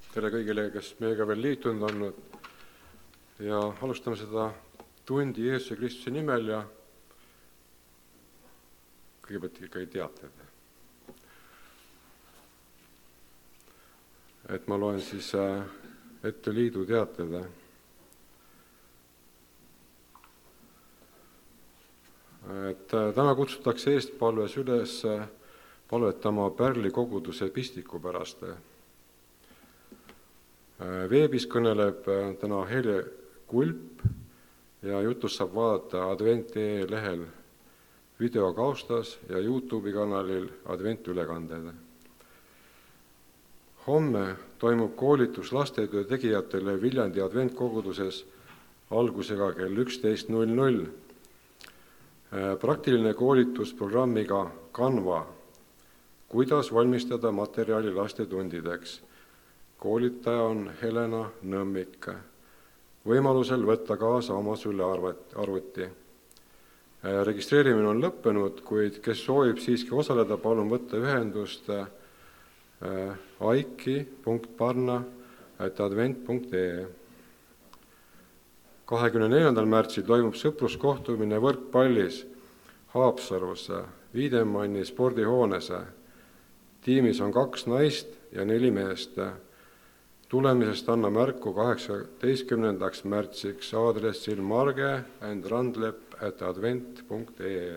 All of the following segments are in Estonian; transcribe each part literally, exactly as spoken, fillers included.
tere kõigile, kes meiega veel liitunud on. Ja alustame seda tundi Jeesuse Kristuse nimel ja kõigepealt ikka ei teated. Et ma loen siis ette liidu teated. Et täna kutsutakse eestpalves üles palvetama Pärli koguduse pistiku pärast. Veebis kõneleb täna Hele Kulp ja jutust saab vaadata advent punkt ee lehel videokaustas ja YouTube'i kanalil adventülekanded. Homme toimub koolitus lastetöö tegijatele Viljandi adventkoguduses algusega kell üksteist null null. Praktiline koolitus programmiga Canva, kuidas valmistada materjali lastetundideks. Koolitaja on Helena Nõmmik. Võimalusel võtta kaasa oma sülearvuti. Registreerimine on lõppenud, kuid kes soovib siiski osaleda, palun võtta ühendust aiki punkt parna ät advent punkt ee. kahekümne neljandal märtsil toimub sõpruskohtumine võrkpallis Haapsalus Viidemanni spordihoones. Tiimis on kaks naist ja neli meest. Tulemisest anna märku kaheksateistkümnendaks märtsiks aadressil marge and randlep ät advent punkt ee.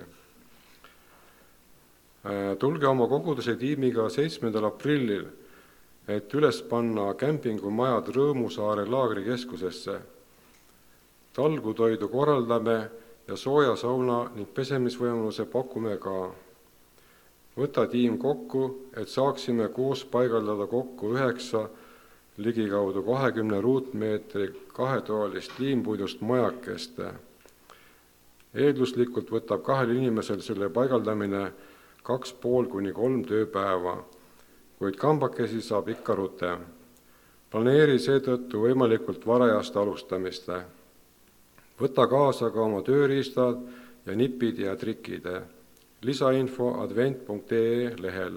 Tulge oma koguduse tiimiga seitsmendal aprillil, et üles panna kämpingumajad Rõõmusaare laagrikeskusesse. Talgutoidu korraldame ja sooja sauna ning pesemisvõimaluse pakume ka. Võta tiim kokku, et saaksime koos paigaldada kokku üheksa ligikaudu kahekümne ruutmeetri kahetoalist liimpuidust majakest. Eelduslikult võtab kahel inimesel selle paigaldamine kaks pool kuni kolm tööpäeva, kuid kambakesi saab ikka rute. Planeeri seetõttu võimalikult varajast alustamist. Võta kaasa ka oma tööriistad ja nipid ja trikid. Lisainfo advent punkt ee lehel.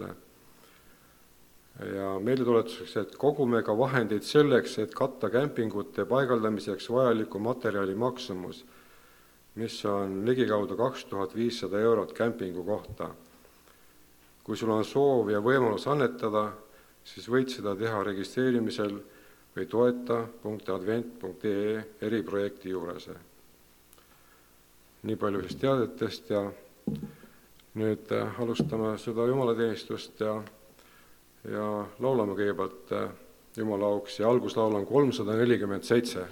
Ja meile tuletuseks, et kogume ka vahendeid selleks, et katta kämpingute paigaldamiseks vajaliku materjali maksumus, mis on ligikaudu kaks tuhat viissada eurot kämpingu kohta. Kui sul on soov ja võimalus annetada, siis võid seda teha registreerimisel või toeta punkt advent punkt ee eriprojekti juures. Nii palju siis teadetest ja nüüd alustame seda jumalateenistust ja, ja laulame kõigepealt Jumala auks ja alguslaul on kolmsada nelikümmend seitse.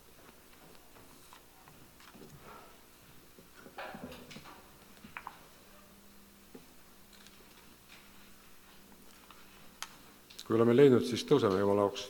Kui oleme leidnud, siis tõuseme Jumala auks.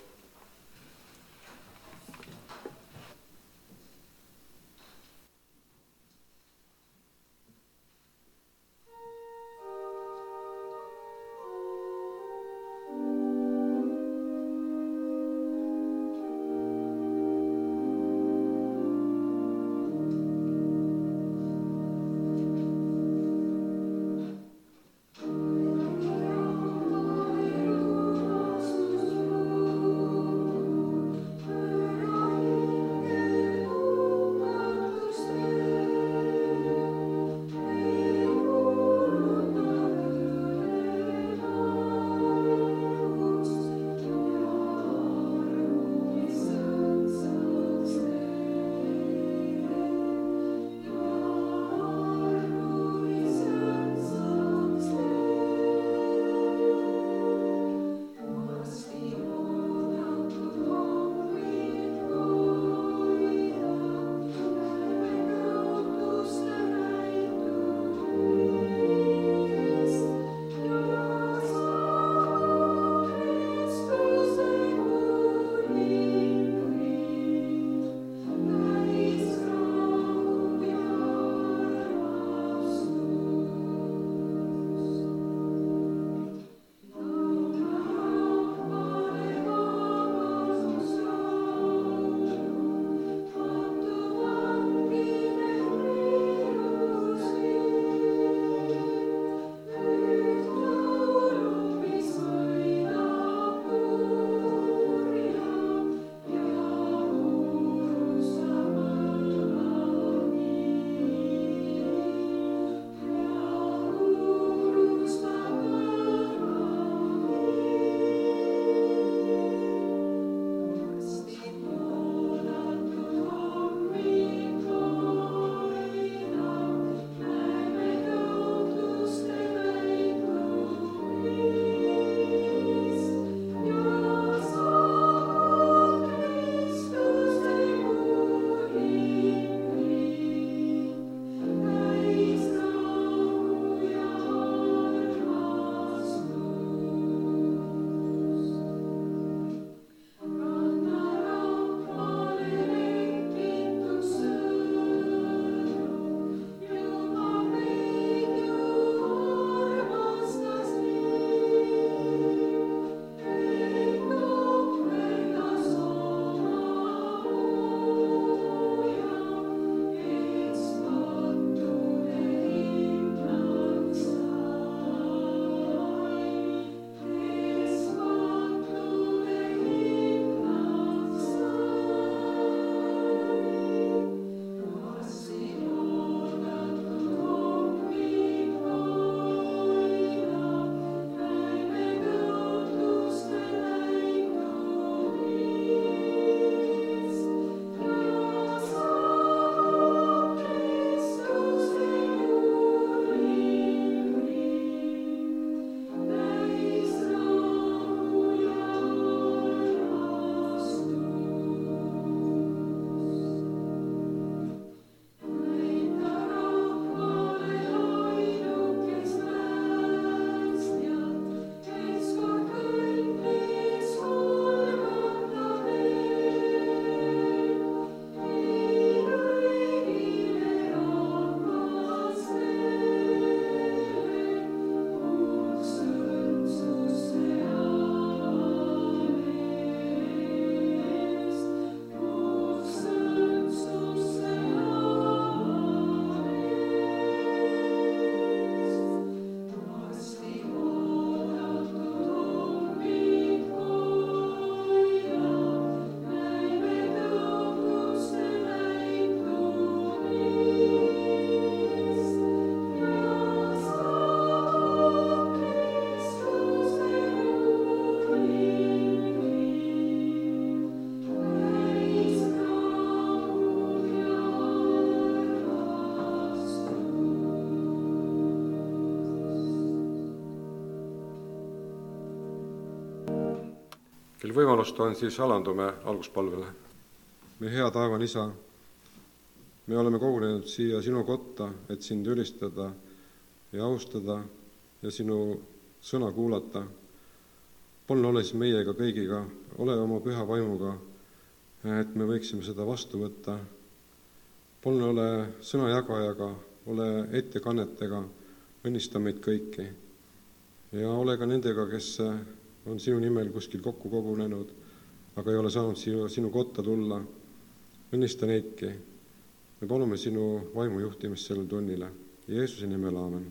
Thank you. kel võimalust on, siis alandume alguspalvele. Me hea taevane Isa, me oleme kogunenud siia sinu kotta, et sind ülistada ja austada ja sinu sõna kuulata. Palun ole siis meiega kõigiga, ole oma püha vaimuga, et me võiksime seda vastu võtta. Palun ole sõnajagajaga, ole ettekannetega, õnnista meid kõiki. Ja ole ka nendega, kes on sinu nimel kuskil kokku kogunenud, aga ei ole saanud sinu, sinu kotta tulla. Õnnista neidki. Me palume sinu vaimu juhtimist sellel tunnile. Jeesuse nimel, aamen.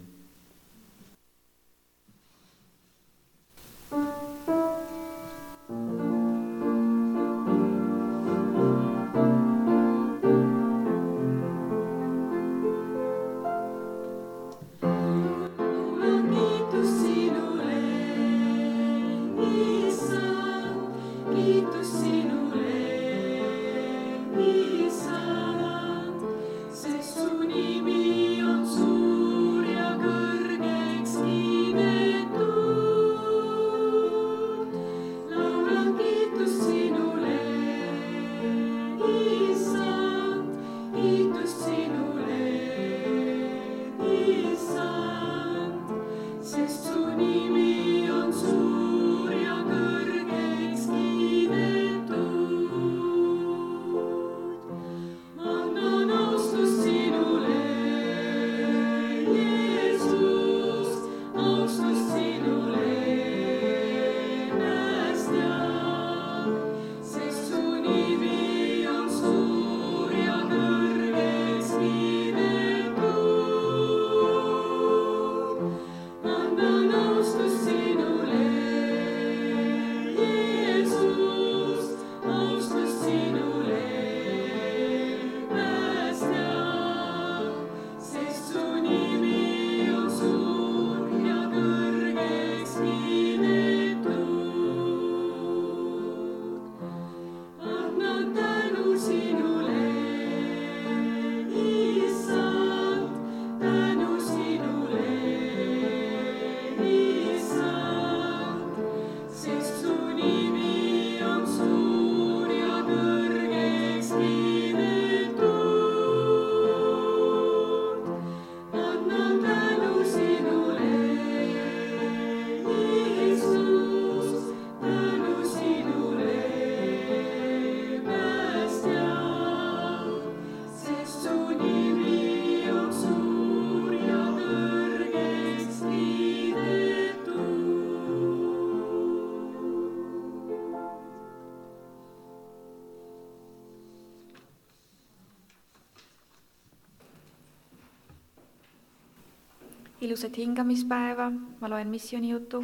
Ilusat hingamispäeva, ma loen missioonijutu.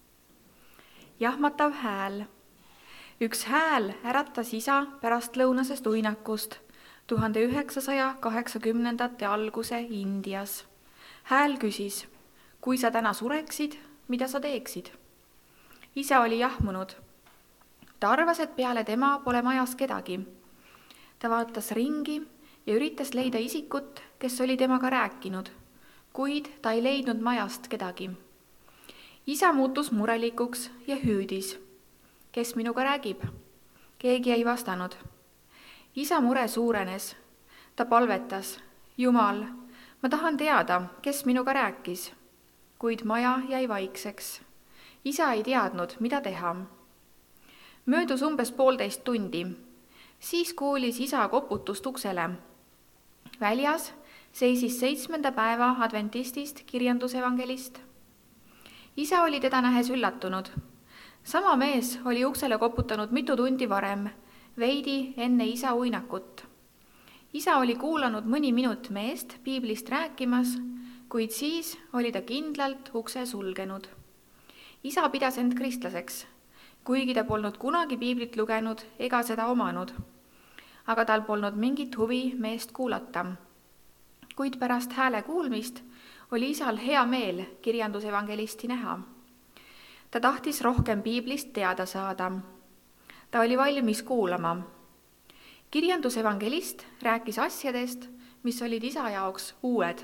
Jahmatav hääl. Üks hääl äratas isa pärast lõunasest uinakust tuhande üheksasaja kaheksakümnendate alguse Indias. Hääl küsis, kui sa täna sureksid, mida sa teeksid? Isa oli jahmunud. Ta arvas, et peale tema pole majas kedagi. Ta vaatas ringi ja üritas leida isikut, kes oli temaga rääkinud, kuid ta ei leidnud majast kedagi. Isa muutus murelikuks ja hüüdis. Kes minuga räägib? Keegi ei vastanud. Isa mure suurenes. Ta palvetas. Jumal, ma tahan teada, kes minuga rääkis. Kuid maja jäi vaikseks. Isa ei teadnud, mida teha. Möödus umbes poolteist tundi. Siis kuulis isa koputust uksele. Väljas seisis seitsmenda päeva adventistist kirjandusevangelist. Isa oli teda nähes üllatunud. Sama mees oli uksele koputanud mitu tundi varem, veidi enne isa uinakut. Isa oli kuulanud mõni minut meest piiblist rääkimas, kuid siis oli ta kindlalt ukse sulgenud. Isa pidas end kristlaseks, kuigi ta polnud kunagi piiblit lugenud ega seda omanud. Aga tal polnud mingit huvi meest kuulata. Kuid pärast hääle kuulmist oli isal hea meel kirjandusevangelisti näha. Ta tahtis rohkem piiblist teada saada. Ta oli valmis kuulama. Kirjandusevangelist rääkis asjadest, mis olid isa jaoks uued.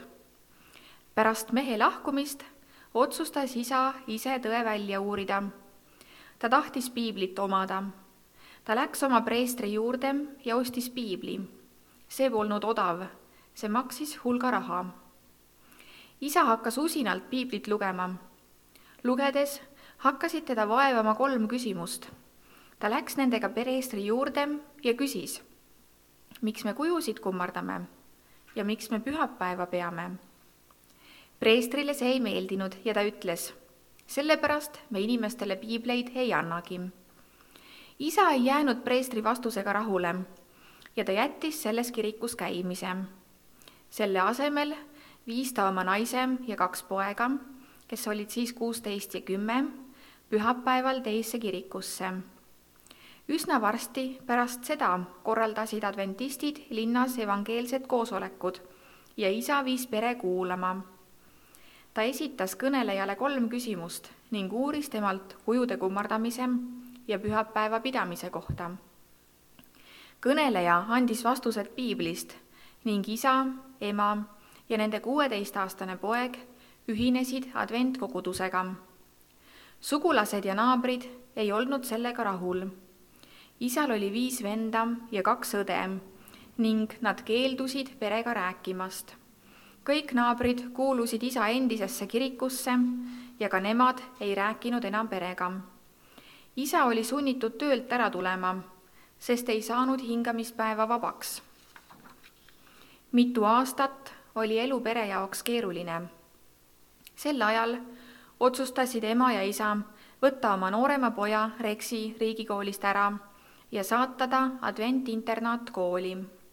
Pärast mehe lahkumist otsustas isa ise tõe välja uurida. Ta tahtis piiblit omada. Ta läks oma preestri juurde ja ostis piibli. See polnud odav, see maksis hulga raha. Isa hakkas usinalt piiblit lugema. Lugedes hakkasid teda vaevama kolm küsimust. Ta läks nendega preestri juurde ja küsis, miks me kujusid kummardame ja miks me pühapäeva peame. Preestrile see ei meeldinud ja ta ütles, sellepärast me inimestele piibleid ei annagi. Isa ei jäänud preestri vastusega rahule ja ta jättis selles kirikus käimise. Selle asemel viis ta oma naise ja kaks poega, kes olid siis kuusteist ja kümme, pühapäeval teisse kirikusse. Üsna varsti pärast seda korraldasid adventistid linnas evangeelsed koosolekud ja isa viis pere kuulama. Ta esitas kõnelejale kolm küsimust ning uuris temalt kujude kummardamise ja pühapäeva pidamise kohta. Kõneleja andis vastused piiblist ning isa, ema ja nende kuueteistaastane poeg ühinesid adventkogudusega. Sugulased ja naabrid ei olnud sellega rahul. Isal oli viis venda ja kaks õde ning nad keeldusid perega rääkimast. Kõik naabrid kuulusid isa endisesse kirikusse ja ka nemad ei rääkinud enam perega. Isa oli sunnitud töölt ära tulema, sest ei saanud hingamispäeva vabaks. Mitu aastat oli elu pere jaoks keeruline. Sel ajal otsustasid ema ja isa võtta oma noorema poja Rexi riigikoolist ära ja saata ta adventinternaatkooli.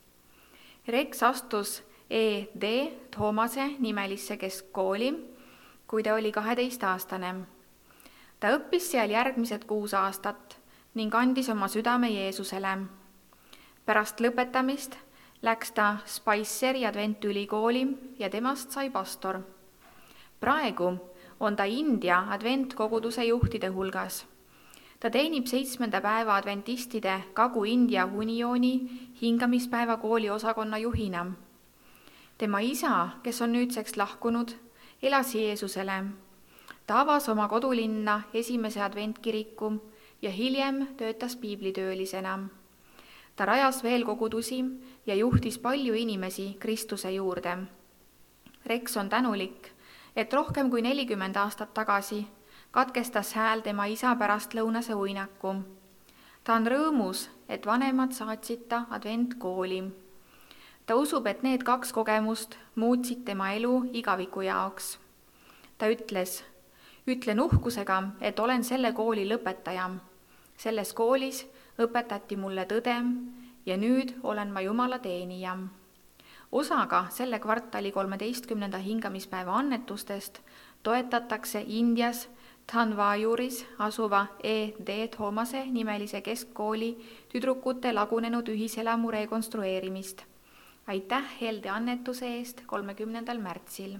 Rex astus E D Thoomase nimelisse keskkooli, kui ta oli kaheteistaastane. Ta õppis seal järgmised kuus aastat ning andis oma südame Jeesusele. Pärast lõpetamist läks ta Spiceri adventülikooli ja temast sai pastor. Praegu on ta India adventkoguduse juhtide hulgas. Ta teenib seitsmenda päeva adventistide Kagu-India uniooni hingamispäeva kooli osakonna juhina. Tema isa, kes on nüüdseks lahkunud, elas Jeesusele. Ta avas oma kodulinna esimese adventkiriku ja hiljem töötas piiblitöölisena. Ta rajas veel kogudusi ja juhtis palju inimesi Kristuse juurde. Rex on tänulik, et rohkem kui nelikümmend aastat tagasi katkestas hääl tema isa pärast lõunase uinaku. Ta on rõõmus, et vanemad saatsid ta adventkooli. Ta usub, et need kaks kogemust muutsid tema elu igaviku jaoks. Ta ütles, ütlen uhkusega, et olen selle kooli lõpetaja. Selles koolis õpetati mulle tõde ja nüüd olen ma Jumala teenija. Osaga selle kvartali kolmeteistkümnenda hingamispäeva annetustest toetatakse Indias Thanvajuris asuva E D Thoomase nimelise keskkooli tüdrukute lagunenud ühiselamu rekonstrueerimist. Aitäh helde annetuse eest kolmekümnendal märtsil.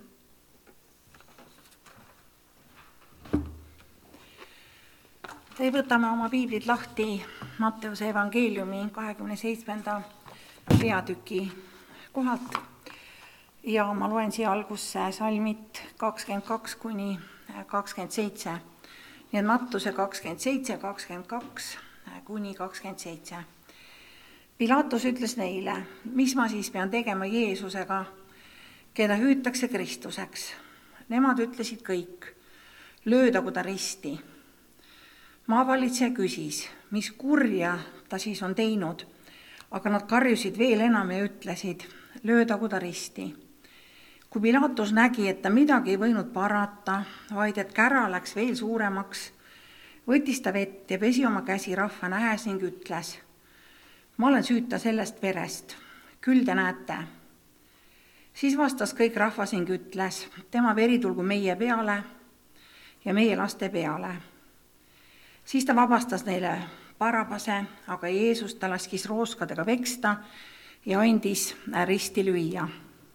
Võtame oma piiblid lahti Matteuse evangeeliumi kahekümne seitsmenda peatüki kohalt ja ma loen siia algusse salmit kakskümmend kaks kuni kakskümmend seitse. Nii et Mattuse kakskümmend seitse, kakskümmend kaks kuni kakskümmend seitse. Pilatus ütles neile, mis ma siis pean tegema Jeesusega, keda hüütakse Kristuseks. Nemad ütlesid kõik, löödagu ta risti. Maavalitseja küsis, mis kurja ta siis on teinud, aga nad karjusid veel enam ja ütlesid, löödagu ta risti. Kui Pilatus nägi, et ta midagi ei võinud parata, vaid et kära läks veel suuremaks, võttis ta vett ja pesi oma käsi rahva nähes ning ütles, ma olen süüta sellest verest, küll te näete. Siis vastas kõik rahvas ning ütles, tema veri tulgu meie peale ja meie laste peale. Siis ta vabastas neile Barabase, aga Jeesus ta laskis rooskadega peksta ja andis risti lüüa.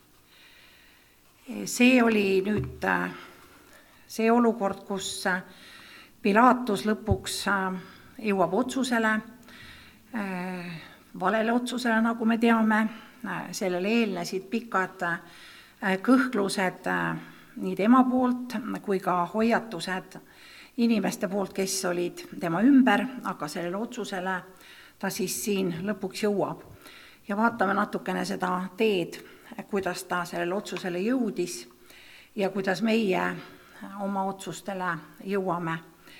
See oli nüüd see olukord, kus Pilatus lõpuks jõuab otsusele, valele otsusele, nagu me teame. Sellele eelnesid pikad kõhklused nii tema poolt kui ka hoiatused inimeste poolt, kes olid tema ümber, aga sellele otsusele ta siis siin lõpuks jõuab. Ja vaatame natukene seda teed, kuidas ta sellele otsusele jõudis ja kuidas meie oma otsustele jõuame.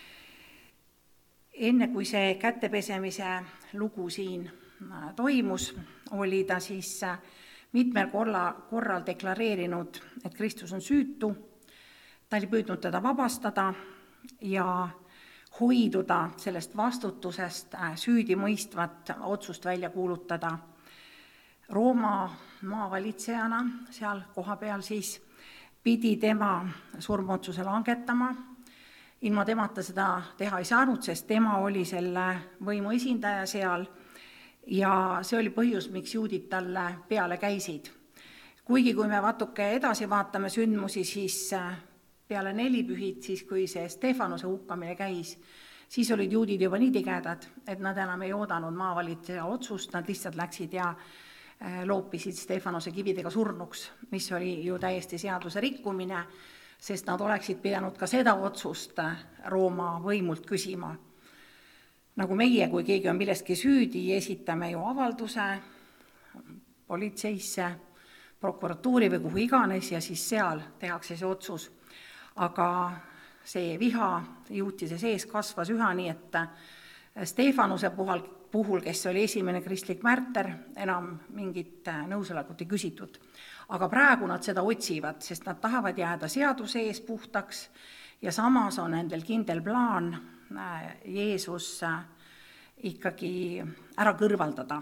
Enne kui see kätepesemise lugu siin toimus, oli ta siis mitmel korra, korral deklareerinud, et Kristus on süütu, ta oli püüdnud teda vabastada ja hoiduda sellest vastutusest süüdi mõistvat otsust välja kuulutada. Rooma maavalitsejana seal kohapeal siis pidi tema surmaotsuse langetama. Ilma temata seda teha ei saanud, sest tema oli selle võimu esindaja seal ja see oli põhjus, miks juudid talle peale käisid. Kuigi kui me natuke edasi vaatame sündmusi, siis peale nelipühid, siis kui see Stefanuse hukkamine käis, siis olid juudid juba nii tigedad, et nad enam ei oodanud maavalitseja otsust, nad lihtsalt läksid ja loopisid Stefanuse kividega surnuks, mis oli ju täiesti seaduse rikkumine, sest nad oleksid pidanud ka seda otsust Rooma võimult küsima. Nagu meie, kui keegi on millestki süüdi, esitame ju avalduse politseisse, prokuratuuri või kuhu iganes ja siis seal tehakse see otsus. Aga see viha juutide sees kasvas üha nii, et Stefanuse puhul, puhul, kes oli esimene kristlik märter, enam mingit nõusolekut ei küsitud. Aga praegu nad seda otsivad, sest nad tahavad jääda seaduse ees puhtaks ja samas on nendel kindel plaan Jeesus ikkagi ära kõrvaldada.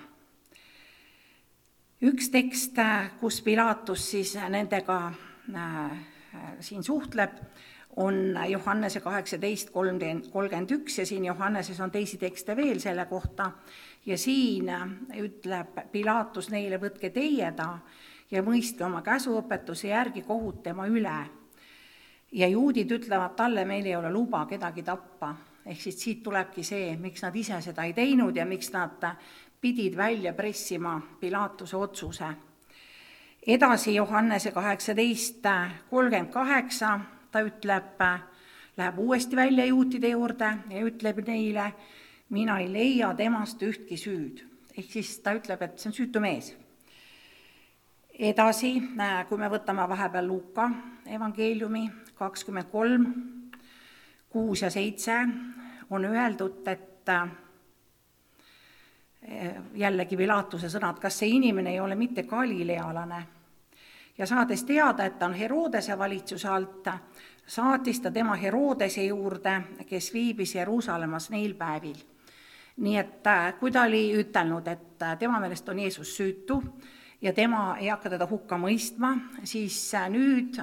Üks tekst, kus Pilatus siis nendega siin suhtleb, on Johannese kaheksateist kolmkümmend üks ja siin Johanneses on teisi tekste veel selle kohta ja siin ütleb Pilatus neile, võtke teie ta ja mõistke oma käsuõpetuse järgi kohut tema üle. Ja juudid ütlevad talle, meil ei ole luba kedagi tappa, ehk siis siit tulebki see, miks nad ise seda ei teinud ja miks nad pidid välja pressima Pilatuse otsuse. Edasi Johannese kaheksateist kolmkümmend kaheksa ta ütleb, läheb uuesti välja juutide juurde ja ütleb neile, mina ei leia temast ühtki süüd. Ehk siis ta ütleb, et see on süütu mees. Edasi, kui me võtame vahepeal Luuka evangeeliumi kakskümmend kolm, kuus ja seitse, on öeldud, et jällegi Pilatuse sõnad, kas see inimene ei ole mitte galilealane. Ja saades teada, et ta on Herodese valitsuse alt, saatis ta tema Herodese juurde, kes viibis Jeruusalemmas neil päevil. Nii et kui ta oli ütelnud, et tema meelest on Jeesus süütu ja tema ei hakka teda hukka mõistma, siis nüüd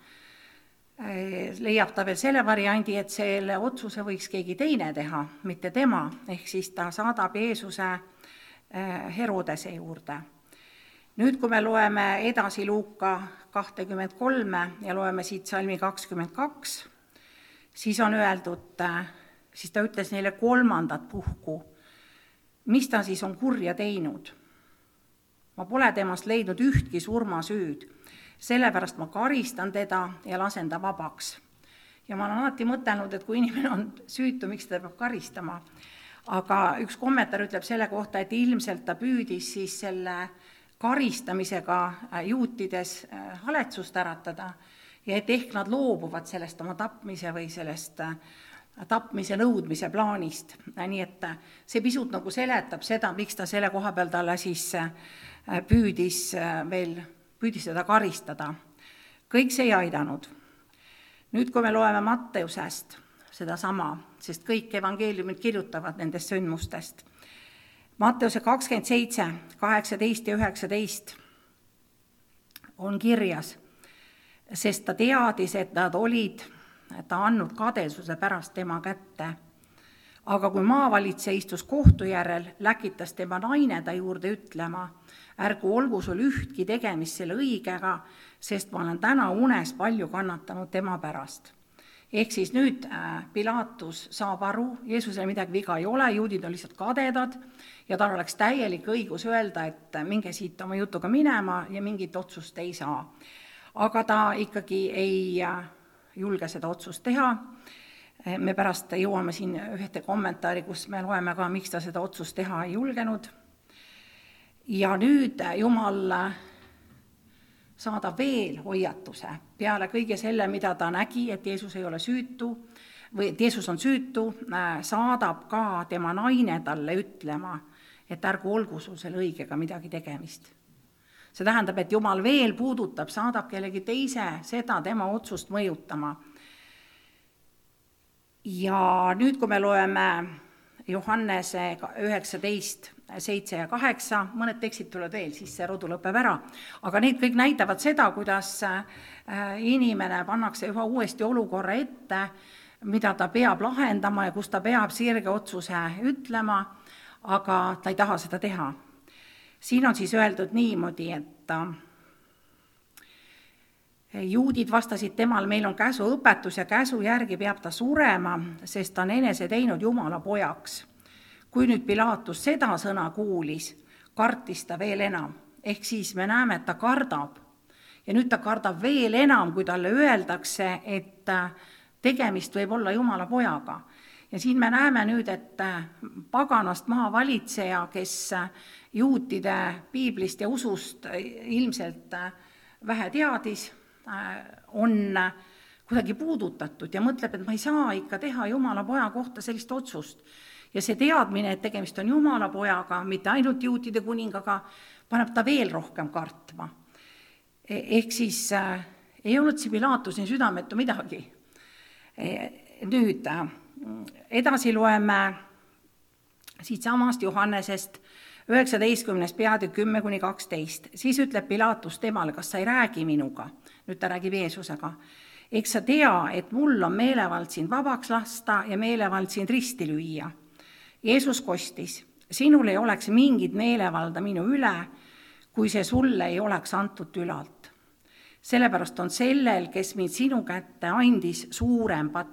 leiab ta veel selle variandi, et selle otsuse võiks keegi teine teha, mitte tema, ehk siis ta saadab Jeesuse Herodese juurde. Nüüd, kui me loeme edasi Luuka kakskümmend kolm ja loeme siit salmi kakskümmend kaks, siis on öeldud, siis ta ütles neile kolmandat puhku, mis ta siis on kurja teinud. Ma pole temast leidnud ühtki surmasüüd, sellepärast ma karistan teda ja lasen ta vabaks. Ja ma olen alati mõtelnud, et kui inimene on süütu, miks ta peab karistama. Aga üks kommentaar ütleb selle kohta, et ilmselt ta püüdis siis selle karistamisega juutides haletsust äratada ja et ehk nad loobuvad sellest oma tapmise või sellest tapmise nõudmise plaanist. Nii et see pisut nagu seletab seda, miks ta selle koha peal talle siis püüdis veel püüdis teda karistada. Kõik see ei aidanud. Nüüd, kui me loeme Matteusest seda sama, sest kõik evangeeliumid kirjutavad nendest sündmustest. Matteuse kakskümmend seitse, kaheksateist ja üheksateist on kirjas, sest ta teadis, et nad olid ta andnud kadesuse pärast tema kätte. Aga kui maavalitseja istus kohtu järel, läkitas tema naine ta juurde ütlema, ärgu olgu sul ühtki tegemist selle õigega, sest ma olen täna unes palju kannatanud tema pärast. Ehk siis nüüd Pilatus saab aru, Jeesusele midagi viga ei ole, juudid on lihtsalt kadedad ja tal oleks täielik õigus öelda, et minge siit oma jutuga minema ja mingit otsust ei saa. Aga ta ikkagi ei julge seda otsust teha Me pärast jõuame siin ühte kommentaari, kus me loeme ka, miks ta seda otsust teha ei julgenud. Ja nüüd Jumal saadab veel hoiatuse peale kõige selle, mida ta nägi, et Jeesus ei ole süütu, või et Jeesus on süütu, saadab ka tema naine talle ütlema, et ärgu olgu sul selle õigega midagi tegemist. See tähendab, et Jumal veel puudutab, saadab kellegi teise seda tema otsust mõjutama. Ja nüüd, kui me loeme Johannese üheksateist, seitse ja kaheksa, mõned tekstid tulevad veel, siis see rodu lõpeb ära. Aga need kõik näitavad seda, kuidas inimene pannakse üha uuesti olukorra ette, mida ta peab lahendama ja kus ta peab sirge otsuse ütlema, aga ta ei taha seda teha. Siin on siis öeldud niimoodi, et juudid vastasid temal, meil on käsu õpetus ja käsu järgi peab ta surema, sest ta on enese teinud Jumala pojaks. Kui nüüd Pilatus seda sõna kuulis, kartis ta veel enam. Ehk siis me näeme, et ta kardab. Ja nüüd ta kardab veel enam, kui talle öeldakse, et tegemist võib olla Jumala pojaga. Ja siin me näeme nüüd, et paganast maavalitseja, kes juutide piiblist ja usust ilmselt vähe teadis, on kuidagi puudutatud ja mõtleb, et ma ei saa ikka teha Jumala poja kohta sellist otsust. Ja see teadmine, et tegemist on Jumala pojaga, mitte ainult juutide kuningaga, paneb ta veel rohkem kartma. Ehk siis äh, ei olnud see Pilatus nii südametu midagi. Nüüd äh, edasi loeme siit samast Johannesest üheksateistkümnes peatükk kümme kuni kaksteist. Siis ütleb Pilatus temale, kas sa ei räägi minuga? Nüüd ta räägib Jeesusega. Eks sa tea, et mul on meelevald sind vabaks lasta ja meelevald sind risti lüüa. Jeesus kostis, sinul ei oleks mingit meelevalda minu üle, kui see sulle ei oleks antud ülalt. Sellepärast on sellel, kes mind sinu kätte andis, suurem patt.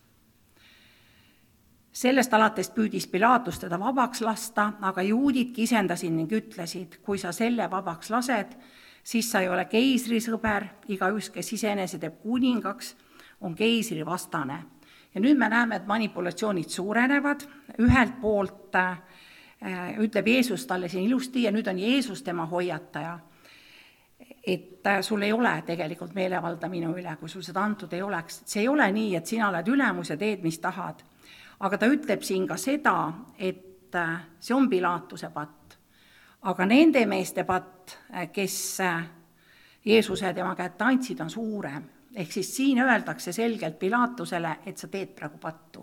Sellest alates püüdis Pilatus teda vabaks lasta, aga juudid kisendasid ning ütlesid, kui sa selle vabaks lased, siis sa ei ole keisri sõber, igaüks, kes iseenese teeb kuningaks, on keisri vastane. Ja nüüd me näeme, et manipulatsioonid suurenevad, ühelt poolt äh, ütleb Jeesus talle siin ilusti ja nüüd on Jeesus tema hoiataja, et äh, sul ei ole tegelikult meelevalda minu üle, kui sul seda antud ei oleks. See ei ole nii, et sina oled ülemus ja teed, mis tahad. Aga ta ütleb siin ka seda, et äh, see on Pilatuse patt. Aga nende meeste patt, kes Jeesuse tema kätte andsid, on suurem. Ehk siis siin öeldakse selgelt Pilatusele, et sa teed praegu pattu.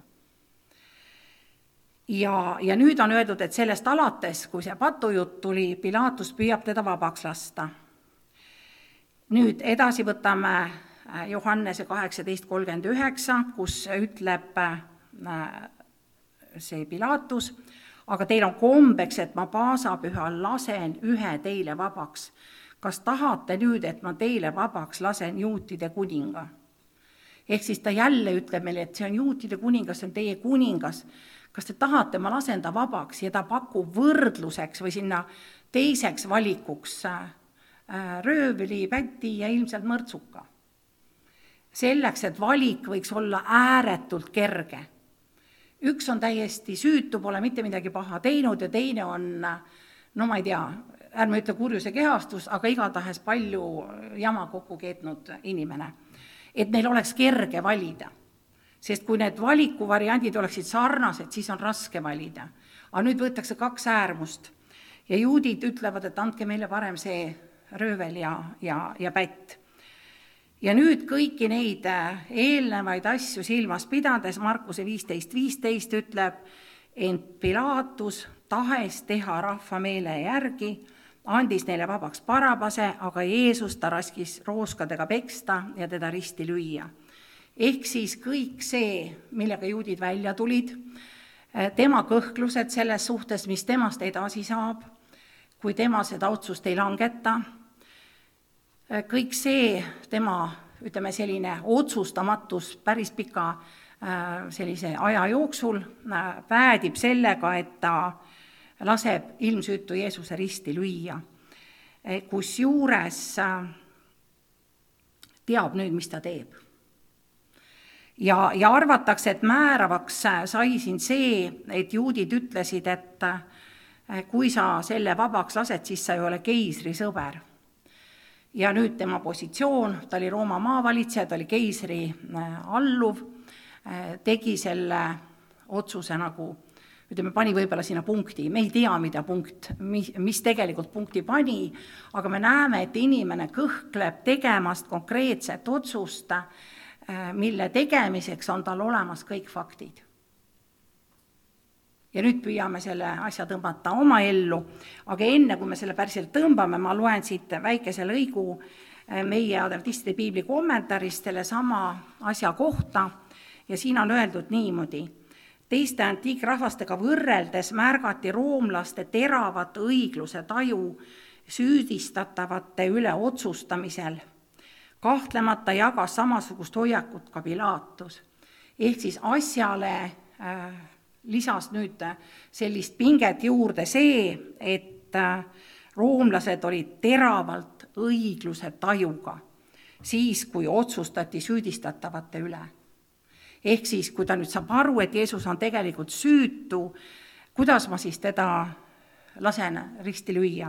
Ja, ja nüüd on öeldud, et sellest alates, kui see patujutt tuli, Pilatus püüab teda vabaks lasta. Nüüd edasi võtame Johannese kaheksateist kolmkümmend üheksa, kus ütleb see Pilatus, aga teil on kombeks, et ma paasapühal lasen ühe teile vabaks. Kas tahate nüüd, et ma teile vabaks lasen juutide kuninga? Ehk siis ta jälle ütleb meile, et see on juutide kuningas, see on teie kuningas. Kas te tahate, ma lasen ta vabaks ja ta pakub võrdluseks või sinna teiseks valikuks röövli, päti ja ilmselt mõrtsuka. Selleks, et valik võiks olla ääretult kerge. Üks on täiesti süütu, pole mitte midagi paha teinud ja teine on, no ma ei tea, ärme ütle kurjuse kehastus, aga igatahes palju jama kokku keetnud inimene. Et neil oleks kerge valida. Sest kui need valikuvariandid oleksid sarnased, siis on raske valida. Aga nüüd võetakse kaks äärmust ja juudid ütlevad, et andke meile parem see röövel ja, ja, ja pätt. Ja nüüd kõiki neid eelnevaid asju silmas pidades, Markuse viisteist viisteist ütleb, ent Pilatus tahes teha rahva meele järgi, andis neile vabaks Barabase, aga Jeesus ta raskis rooskadega peksta ja teda risti lüüa. Ehk siis kõik see, millega juudid välja tulid, tema kõhklused selles suhtes, mis temast edasi saab, kui tema seda otsust ei langeta, kõik see tema, ütleme selline otsustamatus päris pika sellise aja jooksul päädib sellega, et ta laseb ilmsüütu Jeesuse risti lüüa, kus juures teab nüüd, mis ta teeb. Ja, ja arvatakse, et määravaks sai siin see, et juudid ütlesid, et kui sa selle vabaks lased, siis sa ei ole keisri sõber. Ja nüüd tema positsioon, ta oli Rooma maavalitseja, ta oli keisri alluv, tegi selle otsuse nagu, ütleme, pani võib-olla sinna punkti. Me ei tea, mida punkt, mis, mis tegelikult punkti pani, aga me näeme, et inimene kõhkleb tegemast konkreetset otsust, mille tegemiseks on tal olemas kõik faktid. Ja nüüd püüame selle asja tõmbata oma ellu, aga enne kui me selle päriselt tõmbame, ma loen siit väikese lõigu meie adventistide piibli kommentaarist selle sama asja kohta ja siin on öeldud niimoodi. Teiste antiikrahvastega võrreldes märgati roomlaste teravat õigluse taju süüdistatavate üle otsustamisel. Kahtlemata jagas samasugust hoiakut ka Pilaatus. Ehk siis asjale äh, lisas nüüd sellist pinget juurde see, et äh, roomlased olid teravalt õigluse tajuga, siis kui otsustati süüdistatavate üle. Ehk siis, kui ta nüüd saab aru, et Jeesus on tegelikult süütu, kuidas ma siis teda lasen risti lüüa?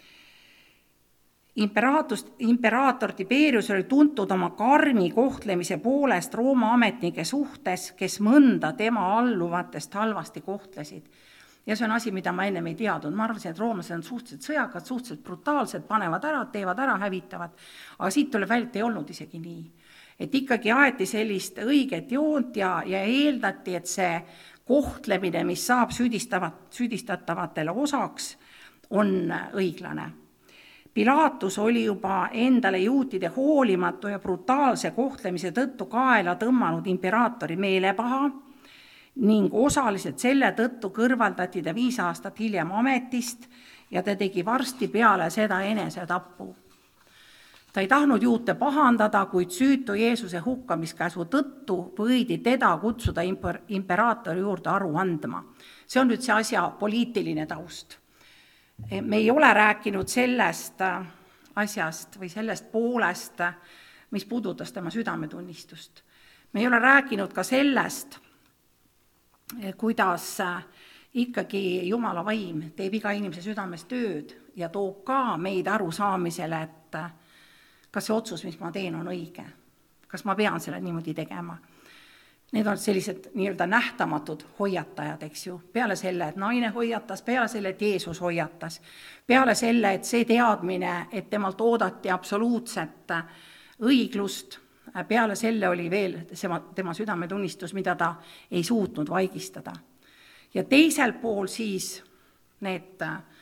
Imperaator Tiberius oli tuntud oma karmi kohtlemise poolest Rooma ametnike suhtes, kes mõnda tema alluvatest halvasti kohtlesid. Ja see on asi, mida ma ennem ei teadnud. Ma arvasin, et roomlased on suhteliselt sõjakad, suhteliselt brutaalsed, panevad ära, teevad ära, hävitavad. Aga siit tuleb välja, et ei olnud isegi nii. Et ikkagi aeti sellist õiget joont ja, ja eeldati, et see kohtlemine, mis saab süüdistatavatele osaks, on õiglane. Pilaatus oli juba endale juutide hoolimatu ja brutaalse kohtlemise tõttu kaela tõmmanud imperaatori meelepaha ning osaliselt selle tõttu kõrvaldati ta viis aastat hiljem ametist ja ta tegi varsti peale seda enesetappu. Ta ei tahtnud juute pahandada, kuid süütu Jeesuse hukkamiskäsu tõttu võidi teda kutsuda imper- imperaatori juurde aru andma. See on nüüd see asja poliitiline taust. Me ei ole rääkinud sellest asjast või sellest poolest, mis puudutas tema südametunnistust. Me ei ole rääkinud ka sellest, kuidas ikkagi Jumala vaim teeb iga inimese südames tööd ja toob ka meid arusaamisele, et kas see otsus, mis ma teen, on õige. Kas ma pean selle niimoodi tegema. Need on sellised nii-öelda nähtamatud hoiatajad, eks ju. Peale selle, et naine hoiatas, peale selle, et Jeesus hoiatas, peale selle, et see teadmine, et temalt oodati absoluutset õiglust, peale selle oli veel tema südametunnistus, mida ta ei suutnud vaigistada. Ja teisel pool siis need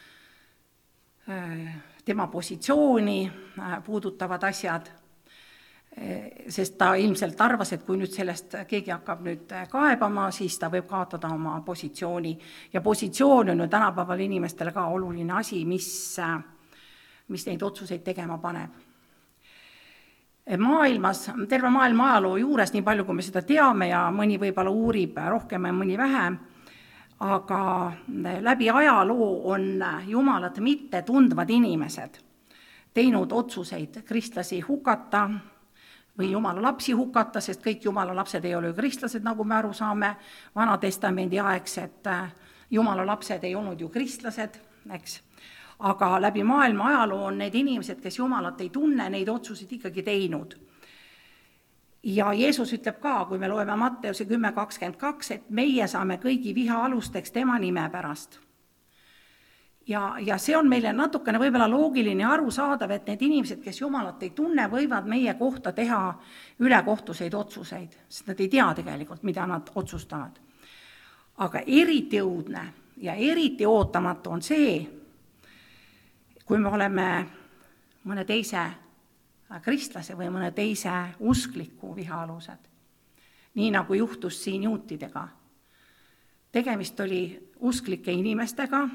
tema positsiooni puudutavad asjad, sest ta ilmselt arvas, et kui nüüd sellest keegi hakkab nüüd kaebama, siis ta võib kaotada oma positsiooni. Ja positsioon on ju tänapäeval inimestele ka oluline asi, mis, mis neid otsuseid tegema paneb. Maailmas, terve maailma ajaloo juures, nii palju kui me seda teame ja mõni võib-olla uurib rohkem ja mõni vähem, aga läbi ajaloo on Jumalat mitte tundvad inimesed teinud otsuseid kristlasi hukata, või Jumala lapsi hukata, sest kõik Jumala lapsed ei ole ju kristlased, nagu me aru saame, Vana Testamendi aegsed Jumala lapsed ei olnud ju kristlased, eks. Aga läbi maailma ajaloo on need inimesed, kes Jumalat ei tunne, neid otsuseid ikkagi teinud. Ja Jeesus ütleb ka, kui me loeme Matteuse kümme kakskümmend kaks, et meie saame kõigi viha alusteks tema nime pärast. Ja, ja see on meile natukene võib-olla loogiline ja arusaadav, et need inimesed, kes Jumalat ei tunne, võivad meie kohta teha ülekohtuseid otsuseid, sest nad ei tea tegelikult, mida nad otsustavad. Aga eriti õudne ja eriti ootamatu on see, kui me oleme mõne teise kristlase või mõne teise uskliku vihaalused. Nii nagu juhtus siin juutidega. Tegemist oli usklike inimestega,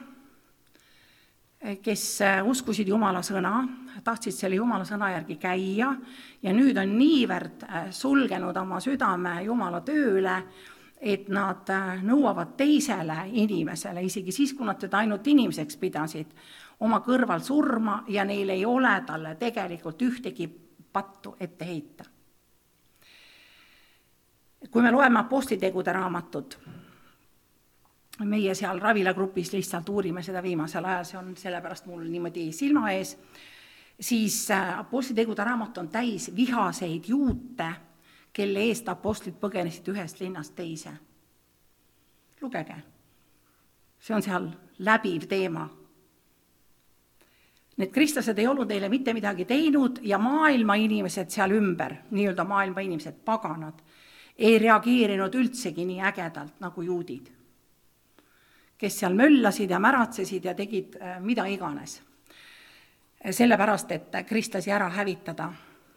kes uskusid Jumala sõna, tahtsid selle Jumala sõna järgi käia ja nüüd on niivõrd sulgenud oma südame Jumala tööle, et nad nõuavad teisele inimesele, isegi siis, kui nad teda ainult inimeseks pidasid, oma kõrval surma ja neil ei ole talle tegelikult ühtegi pattu ette heita. kui me loeme Apostlitegude raamatut, meie seal Ravila grupis lihtsalt uurime seda viimasel ajal, see on sellepärast mul niimoodi silma ees, siis Apostlitegude raamat on täis vihaseid juute, kelle eest apostlid põgenesid ühest linnast teise. Lugege, see on seal läbiv teema. Need kristlased ei olnud neile mitte midagi teinud ja maailma inimesed seal ümber, nii-öelda maailma inimesed, paganad, ei reageerinud üldsegi nii ägedalt nagu juudid, kes seal möllasid ja märatsesid ja tegid mida iganes. Sellepärast, et kristlasi ära hävitada.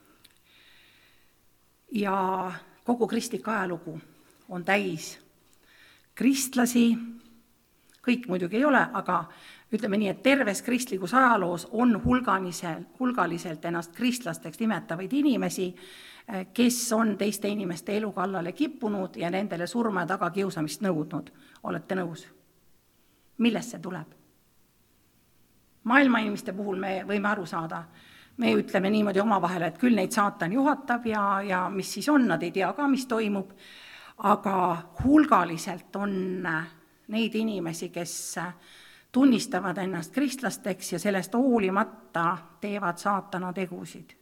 Ja kogu kristlik ajalugu on täis kristlasi, kõik muidugi ei ole, aga ütleme nii, et terves kristlikus ajaloos on hulganiselt, hulgaliselt ennast kristlasteks nimetavaid inimesi, kes on teiste inimeste elu kallale kippunud ja nendele surma ja tagakiusamist nõudnud. Olete nõus? Millest see tuleb? Maailma inimeste puhul me võime aru saada, me ütleme niimoodi omavahel, et küll neid saatan juhatab ja, ja mis siis on, nad ei tea ka, mis toimub, aga hulgaliselt on neid inimesi, kes tunnistavad ennast kristlasteks ja sellest hoolimata teevad saatana tegusid.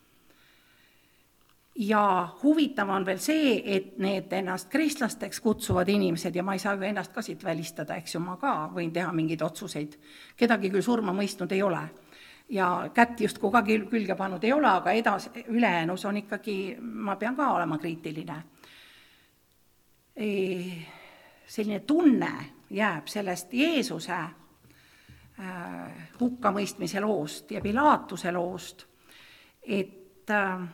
Ja huvitav on veel see, et need ennast kristlasteks kutsuvad inimesed, ja ma ei saa ju ennast ka siit välistada, eks ju, ma ka võin teha mingeid otsuseid, kedagi küll surma mõistnud ei ole. Ja kätt just kui ka külge pannud ei ole, aga edas, üleenus on ikkagi, ma pean ka olema kriitiline. Selline tunne jääb sellest Jeesuse hukkamõistmise loost ja Pilaatuse loost, et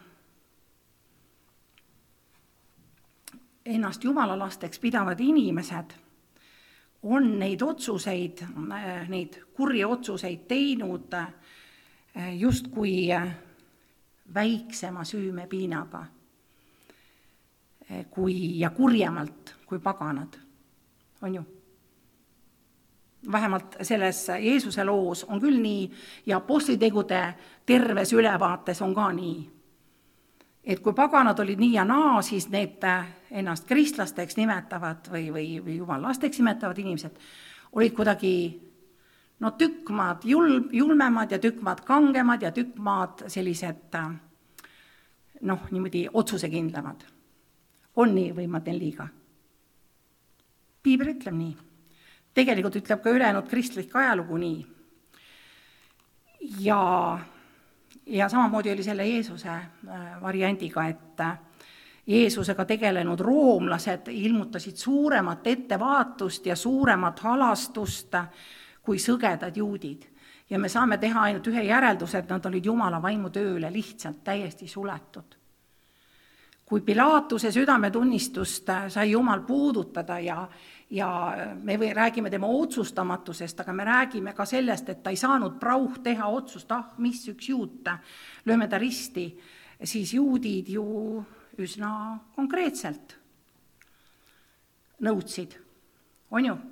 ennast Jumala lasteks pidavad inimesed on neid otsuseid, neid kurji otsuseid teinud justkui väiksema süümepiinaga kui, ja kurjemalt kui paganad, on ju? Vähemalt selles Jeesuse loos on küll nii ja apostlitegude terves ülevaates on ka nii. Et kui paganad olid nii ja naa, siis need ennast kristlasteks nimetavad või, või, või jumala lasteks nimetavad inimesed olid kuidagi no, tükkmaad jul, julmemad ja tükkmaad kangemad ja tükkmaad sellised noh, niimoodi otsusekindlamad. On nii või ma teen liiga? Piibel ütleb nii. Tegelikult ütleb ka ülejäänud kristlik ajalugu nii. Ja, ja samamoodi oli selle Jeesuse variandiga, et Jeesusega tegelenud roomlased ilmutasid suuremat ettevaatust ja suuremat halastust kui sõgedad juudid. Ja me saame teha ainult ühe järelduse, et nad olid Jumala vaimu tööle lihtsalt täiesti suletud. Kui Pilaatuse südametunnistust sai Jumal puudutada ja, ja me või, räägime tema otsustamatusest, aga me räägime ka sellest, et ta ei saanud prauh teha otsust, ah, mis üks juut, lööme ta risti, siis juudid ju üsna konkreetselt nõudsid, on ju?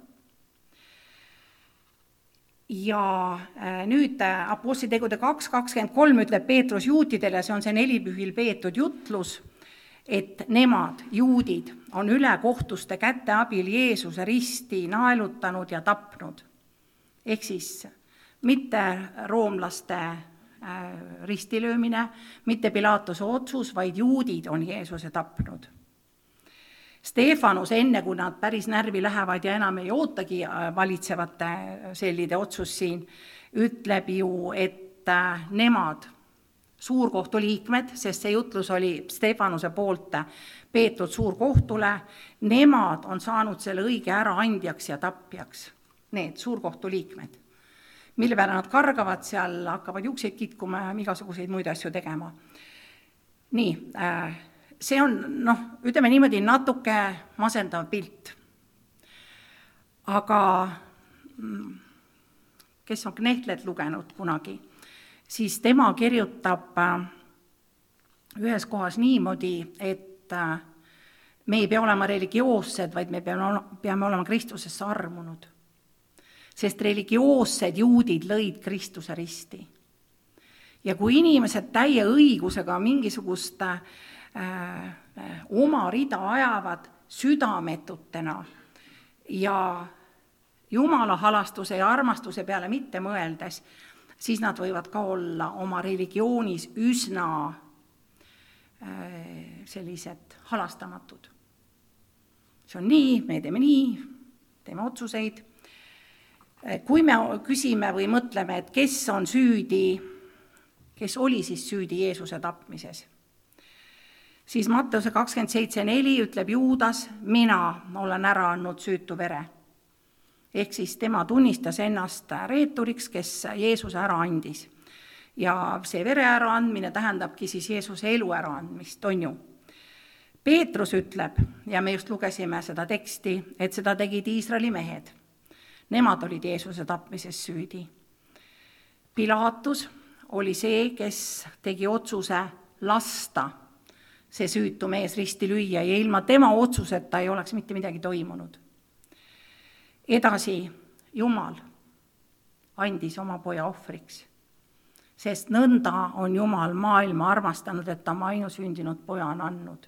Ja nüüd Apostlitegude kaks kakskümmend kolm ütleb Peetrus juutidele, see on see nelipühil peetud jutlus, et nemad, juudid, on üle kohtuste kätte abil Jeesuse risti naelutanud ja tapnud. Ehk siis mitte roomlaste ristilöömine, mitte Pilaatuse otsus, vaid juudid on Jeesuse tapnud. Stefanus, enne kui nad päris närvi lähevad ja enam ei ootagi valitsevate sellide otsus siin, ütleb ju, et nemad, suurkohtu liikmed, sest see jutlus oli Stefanuse poolt peetud suurkohtule, nemad on saanud selle õige ära andjaks ja tapjaks, need suurkohtu liikmed, mille peale nad kargavad seal, hakkavad juukseid kitkuma ja igasuguseid muid asju tegema. Nii, see on, noh, ütleme niimoodi natuke masendav pilt. Aga kes on Knehtlet lugenud kunagi, siis tema kirjutab ühes kohas niimoodi, et me ei pea olema religioossed, vaid me peame olema Kristusesse armunud. Sest religioossed juudid lõid Kristuse risti. Ja kui inimesed täie õigusega mingisugust oma rida ajavad südametutena ja Jumala halastuse ja armastuse peale mitte mõeldes, siis nad võivad ka olla oma religioonis üsna sellised halastamatud. See on nii, me teeme nii, teeme otsuseid. Kui me küsime või mõtleme, et kes on süüdi, kes oli siis süüdi Jeesuse tapmises, siis Matteuse kakskümmend seitse neli ütleb Juudas, mina olen ära andnud süütu vere. Ehk siis tema tunnistas ennast reeturiks, kes Jeesuse ära andis. Ja see vere äraandmine tähendabki siis Jeesuse elu äraandmist, on ju. Peetrus ütleb, ja me just lugesime seda teksti, et seda tegid Iisraeli mehed. Nemad olid Jeesuse tapmises süüdi. Pilatus oli see, kes tegi otsuse lasta see süütu mees risti lüüa ja ilma tema otsuseta ei oleks mitte midagi toimunud. Edasi Jumal andis oma poja ohvriks, sest nõnda on Jumal maailma armastanud, et ta oma ainusündinud poja on andnud.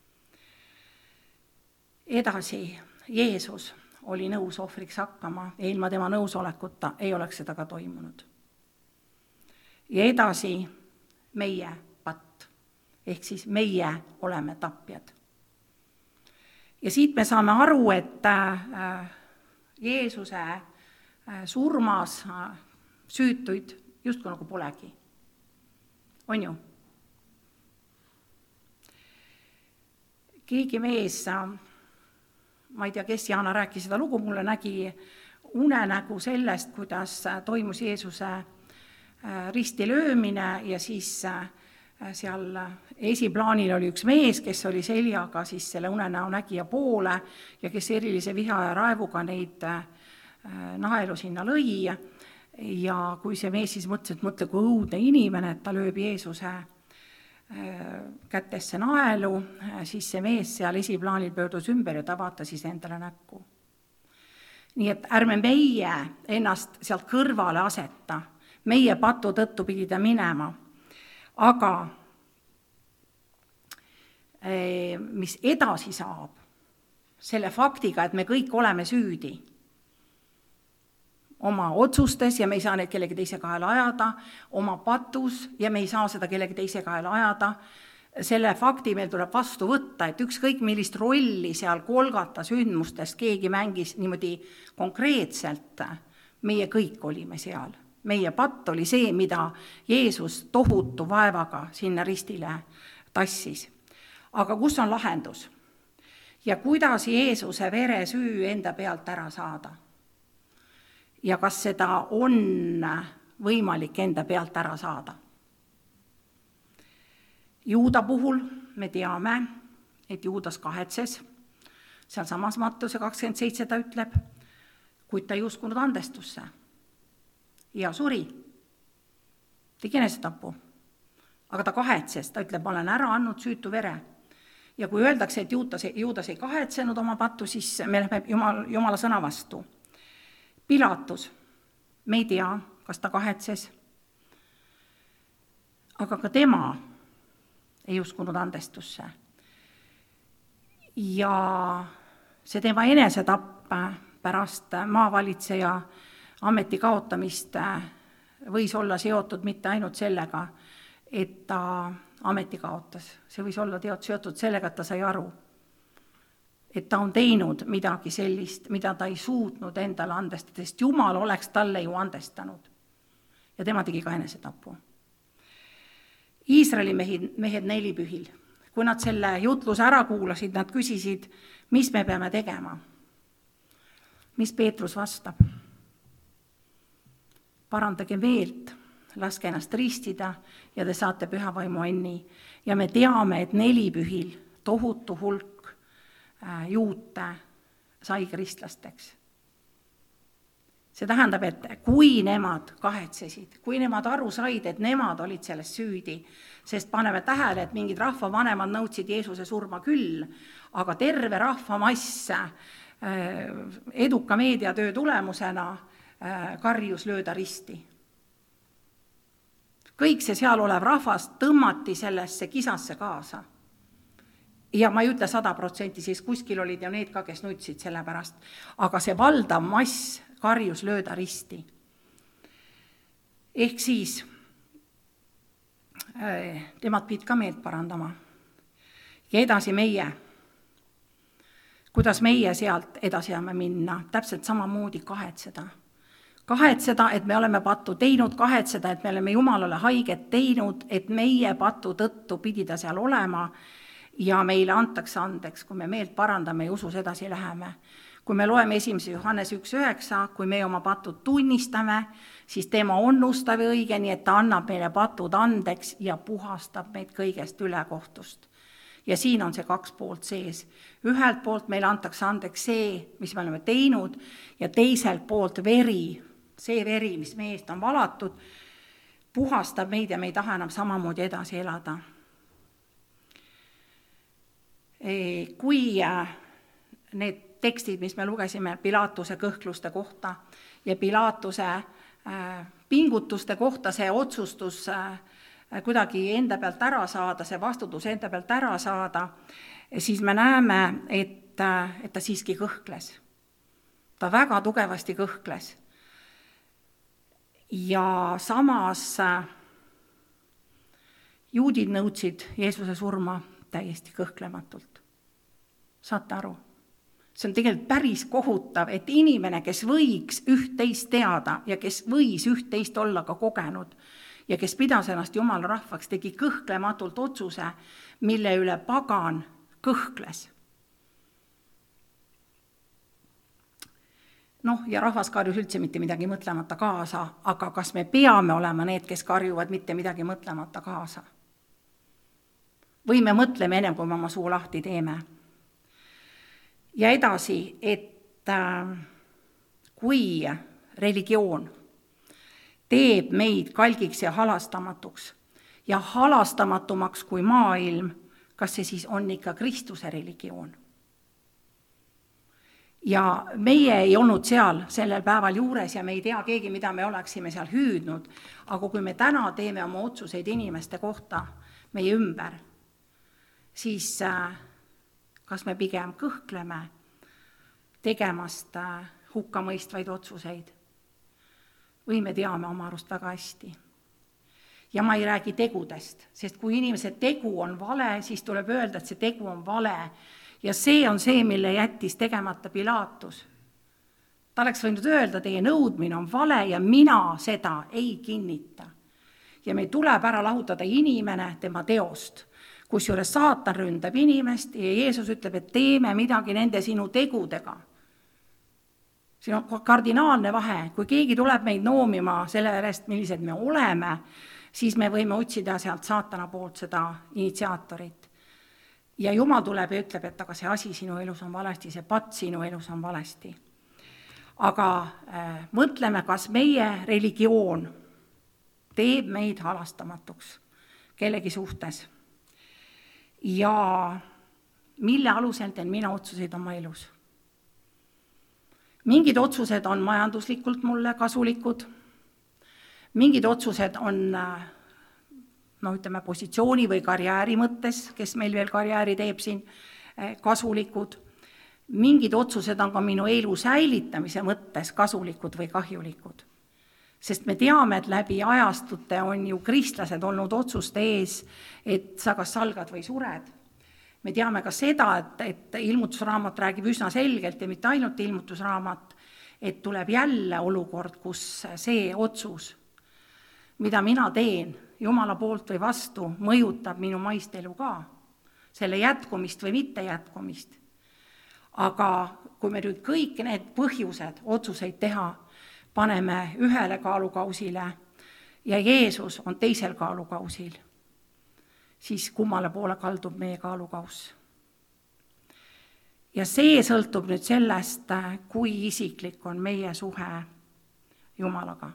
Edasi Jeesus oli nõus ohvriks hakkama ja ilma tema nõusolekuta ei oleks seda ka toimunud. Ja edasi meie patt, ehk siis meie oleme tapjad. Ja siit me saame aru, et Jeesuse surmas süütuid justkui nagu polegi. On ju? Keegi mees, ma ei tea, kes Jaana rääkis seda lugu, mulle nägi unenägu sellest, kuidas toimus Jeesuse risti löömine ja siis seal esiplaanil oli üks mees, kes oli seljaga siis selle unenäo nägija poole ja kes erilise viha ja raevuga neid naelu sinna lõi. Ja kui see mees siis mõtles, et mõtle, kui õudne inimene, et ta lööb Jeesuse kätesse naelu, siis see mees seal esiplaanil pöördus ümber ja ta vaatas siis endale näkku. Nii et ärme meie ennast sealt kõrvale aseta, meie patu tõttu pidi ta minema, aga mis edasi saab selle faktiga, et me kõik oleme süüdi oma otsustes ja me ei saa neid kellegi teise kahele ajada, oma patus ja me ei saa seda kellegi teise kahele ajada. Selle fakti meil tuleb vastu võtta, et ükskõik millist rolli seal Golgata sündmustest keegi mängis niimoodi konkreetselt, meie kõik olime seal. Meie patt oli see, mida Jeesus tohutu vaevaga sinna ristile tassis. Aga kus on lahendus? Ja kuidas Jeesuse vere süü enda pealt ära saada? Ja kas seda on võimalik enda pealt ära saada? Juuda puhul me teame, et Juudas kahetses, seal samas Matteuse kakskümmend seitse ta ütleb, kuid ta ei uskunud andestusse ja suri, tegi enesetapu. Aga ta kahetses, ta ütleb, ma olen ära andnud süütu vere. Ja kui öeldakse, et Juudas, Juudas ei kahetsenud oma pattu, siis me läheme Jumal, Jumala sõna vastu. Pilatus, me ei tea, kas ta kahetses, aga ka tema ei uskunud andestusse. Ja see tema enesetapp pärast maavalitseja ameti kaotamist võis olla seotud mitte ainult sellega, et ta ameti kaotas. See võis olla teot seotud sellega, et ta sai aru, et ta on teinud midagi sellist, mida ta ei suutnud endale andestada, sest Jumal oleks talle ju andestanud. Ja tema tegi ka enesetapu. Iisraeli mehed, mehed nelipühil, kui nad selle jutluse ära kuulasid, nad küsisid, mis me peame tegema. Mis Peetrus vastab? Parandage meelt, laske ennast ristida ja te saate pühavaimu enni. Ja me teame, et nelipühil tohutu hulk juute sai kristlasteks. See tähendab, et kui nemad kahetsesid, kui nemad aru said, et nemad olid selles süüdi, sest paneme tähele, et mingid rahvavanemad nõudsid Jeesuse surma küll, aga terve rahvamass eduka meediatöö tulemusena karjus lööda risti. Kõik see seal olev rahvas tõmmati sellesse kisasse kaasa. ja ma ei ütle sada protsenti, siis kuskil olid ju need ka, kes nutsid selle pärast, aga see valdav mass karjus lööda risti. Ehk siis temad pidid ka meelt parandama. Ja edasi meie, kuidas meie sealt edasi jääme minna, täpselt samamoodi kahetseda. Kahetseda, et me oleme pattu teinud, kahetseda, et me oleme Jumalale haiget teinud, et meie patu tõttu pidi ta seal olema ja meile antakse andeks, kui me meelt parandame ja usus edasi läheme. Kui me loeme esimese Johannes üks üheksa, kui me oma patud tunnistame, siis tema on ustav ja õige, nii et ta annab meile patud andeks ja puhastab meid kõigest ülekohtust. Ja siin on see kaks poolt sees. Ühelt poolt meile antakse andeks see, mis me oleme teinud, ja teiselt poolt veri, see veri, mis meie eest on valatud, puhastab meid ja me ei taha enam samamoodi edasi elada. Kui need tekstid, mis me lugesime Pilaatuse kõhkluste kohta ja Pilaatuse pingutuste kohta, see otsustus kuidagi enda pealt ära saada, see vastutus enda pealt ära saada, siis me näeme, et, et ta siiski kõhkles. Ta väga tugevasti kõhkles. Ja samas juudid nõudsid Jeesuse surma täiesti kõhklematult. Saate aru? See on tegelikult päris kohutav, et inimene, kes võiks üht-teist teada ja kes võis üht-teist olla ka kogenud ja kes pidas ennast Jumala rahvaks, tegi kõhklematult otsuse, mille üle pagan kõhkles. Noh, ja rahvas karjus üldse mitte midagi mõtlemata kaasa, aga kas me peame olema need, kes karjuvad mitte midagi mõtlemata kaasa? Või me mõtleme ennem, kui me oma suu lahti teeme? Ja edasi, et kui religioon teeb meid kalgiks ja halastamatuks ja halastamatumaks kui maailm, kas see siis on ikka Kristuse religioon? Ja meie ei olnud seal sellel päeval juures ja me ei tea keegi, mida me oleksime seal hüüdnud, aga kui me täna teeme oma otsuseid inimeste kohta meie ümber, siis kas me pigem kõhkleme tegemast hukkamõistvaid otsuseid või me teame oma arust väga hästi. Ja ma ei räägi tegudest, sest kui inimese tegu on vale, siis tuleb öelda, et see tegu on vale. Ja see on see, mille jättis tegemata Pilaatus. Ta oleks võinud öelda, teie nõudmine on vale ja mina seda ei kinnita. Ja meil tuleb ära lahutada inimene tema teost, kusjuures saatan ründab inimest ja Jeesus ütleb, et teeme midagi nende sinu tegudega. Siin on kardinaalne vahe. Kui keegi tuleb meid noomima selle järjest, millised me oleme, siis me võime otsida sealt saatana poolt seda initsiaatorit. Ja Jumal tuleb ja ütleb, et aga see asi sinu elus on valesti, see pat sinu elus on valesti. Aga äh, mõtleme, kas meie religioon teeb meid halastamatuks kellegi suhtes. Ja mille alusel teen mina otsuseid oma elus. Mingid otsused on majanduslikult mulle kasulikud, mingid otsused on no ütleme, positsiooni või karjääri mõttes, kes meil veel karjääri teeb siin, kasulikud, mingid otsused on ka minu elu säilitamise mõttes kasulikud või kahjulikud. Sest me teame, et läbi ajastute on ju kristlased olnud otsuste ees, et sa kas salgad või sured. Me teame ka seda, et, et ilmutusraamat räägib üsna selgelt ja mitte ainult ilmutusraamat, et tuleb jälle olukord, kus see otsus, mida mina teen Jumala poolt või vastu, mõjutab minu maist elu ka, selle jätkumist või mitte jätkumist. Aga kui me nüüd kõik need põhjused otsuseid teha, paneme ühele kaalukausile ja Jeesus on teisel kaalukausil, siis kummale poole kaldub meie kaalukaus. Ja see sõltub nüüd sellest, kui isiklik on meie suhe Jumalaga.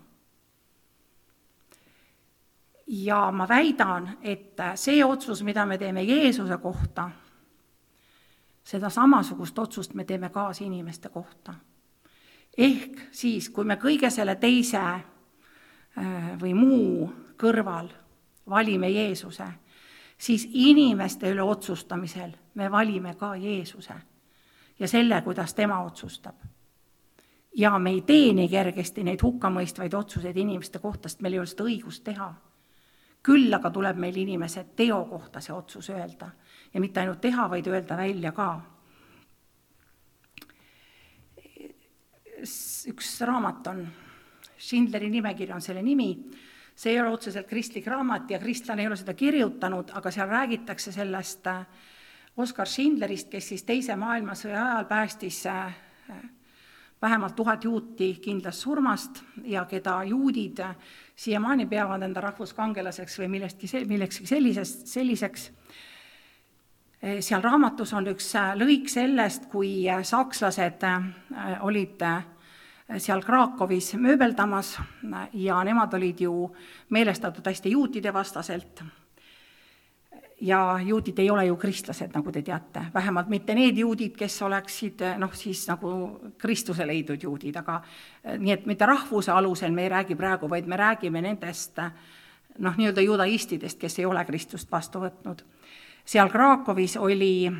Ja ma väidan, et see otsus, mida me teeme Jeesuse kohta, seda samasugust otsust me teeme kaas inimeste kohta. Ehk siis, kui me kõige selle teise või muu kõrval valime Jeesuse, siis inimeste üle otsustamisel me valime ka Jeesuse ja selle, kuidas tema otsustab. Ja me ei tee nii kergesti neid hukkamõistvaid otsuseid inimeste kohta, sest meil ei ole seda õigust teha. Küll aga tuleb meil inimese teo kohta see otsus öelda ja mitte ainult teha, vaid öelda välja ka. Üks raamat on, Schindleri nimekiri on selle nimi, see ei ole otseselt kristlik raamat ja kristlane ei ole seda kirjutanud, aga seal räägitakse sellest Oskar Schindlerist, kes siis teise maailmasõja ajal päästis vähemalt tuhat juuti kindlast surmast ja keda juudid siiamaani peavad enda rahvuskangelaseks või millestki, millekski sellisest, selliseks. Seal raamatus on üks lõik sellest, kui sakslased olid seal Krakovis mööbeldamas ja nemad olid ju meelestatud hästi juutide vastaselt. Ja juudid ei ole ju kristlased, nagu te teate. Vähemalt mitte need juudid, kes oleksid noh, siis nagu Kristuse leidnud juudid, aga nii et mitte rahvuse alusel me ei räägi praegu, vaid me räägime nendest noh, nii-öelda judaistidest, kes ei ole Kristust vastu võtnud. Seal Krakovis oli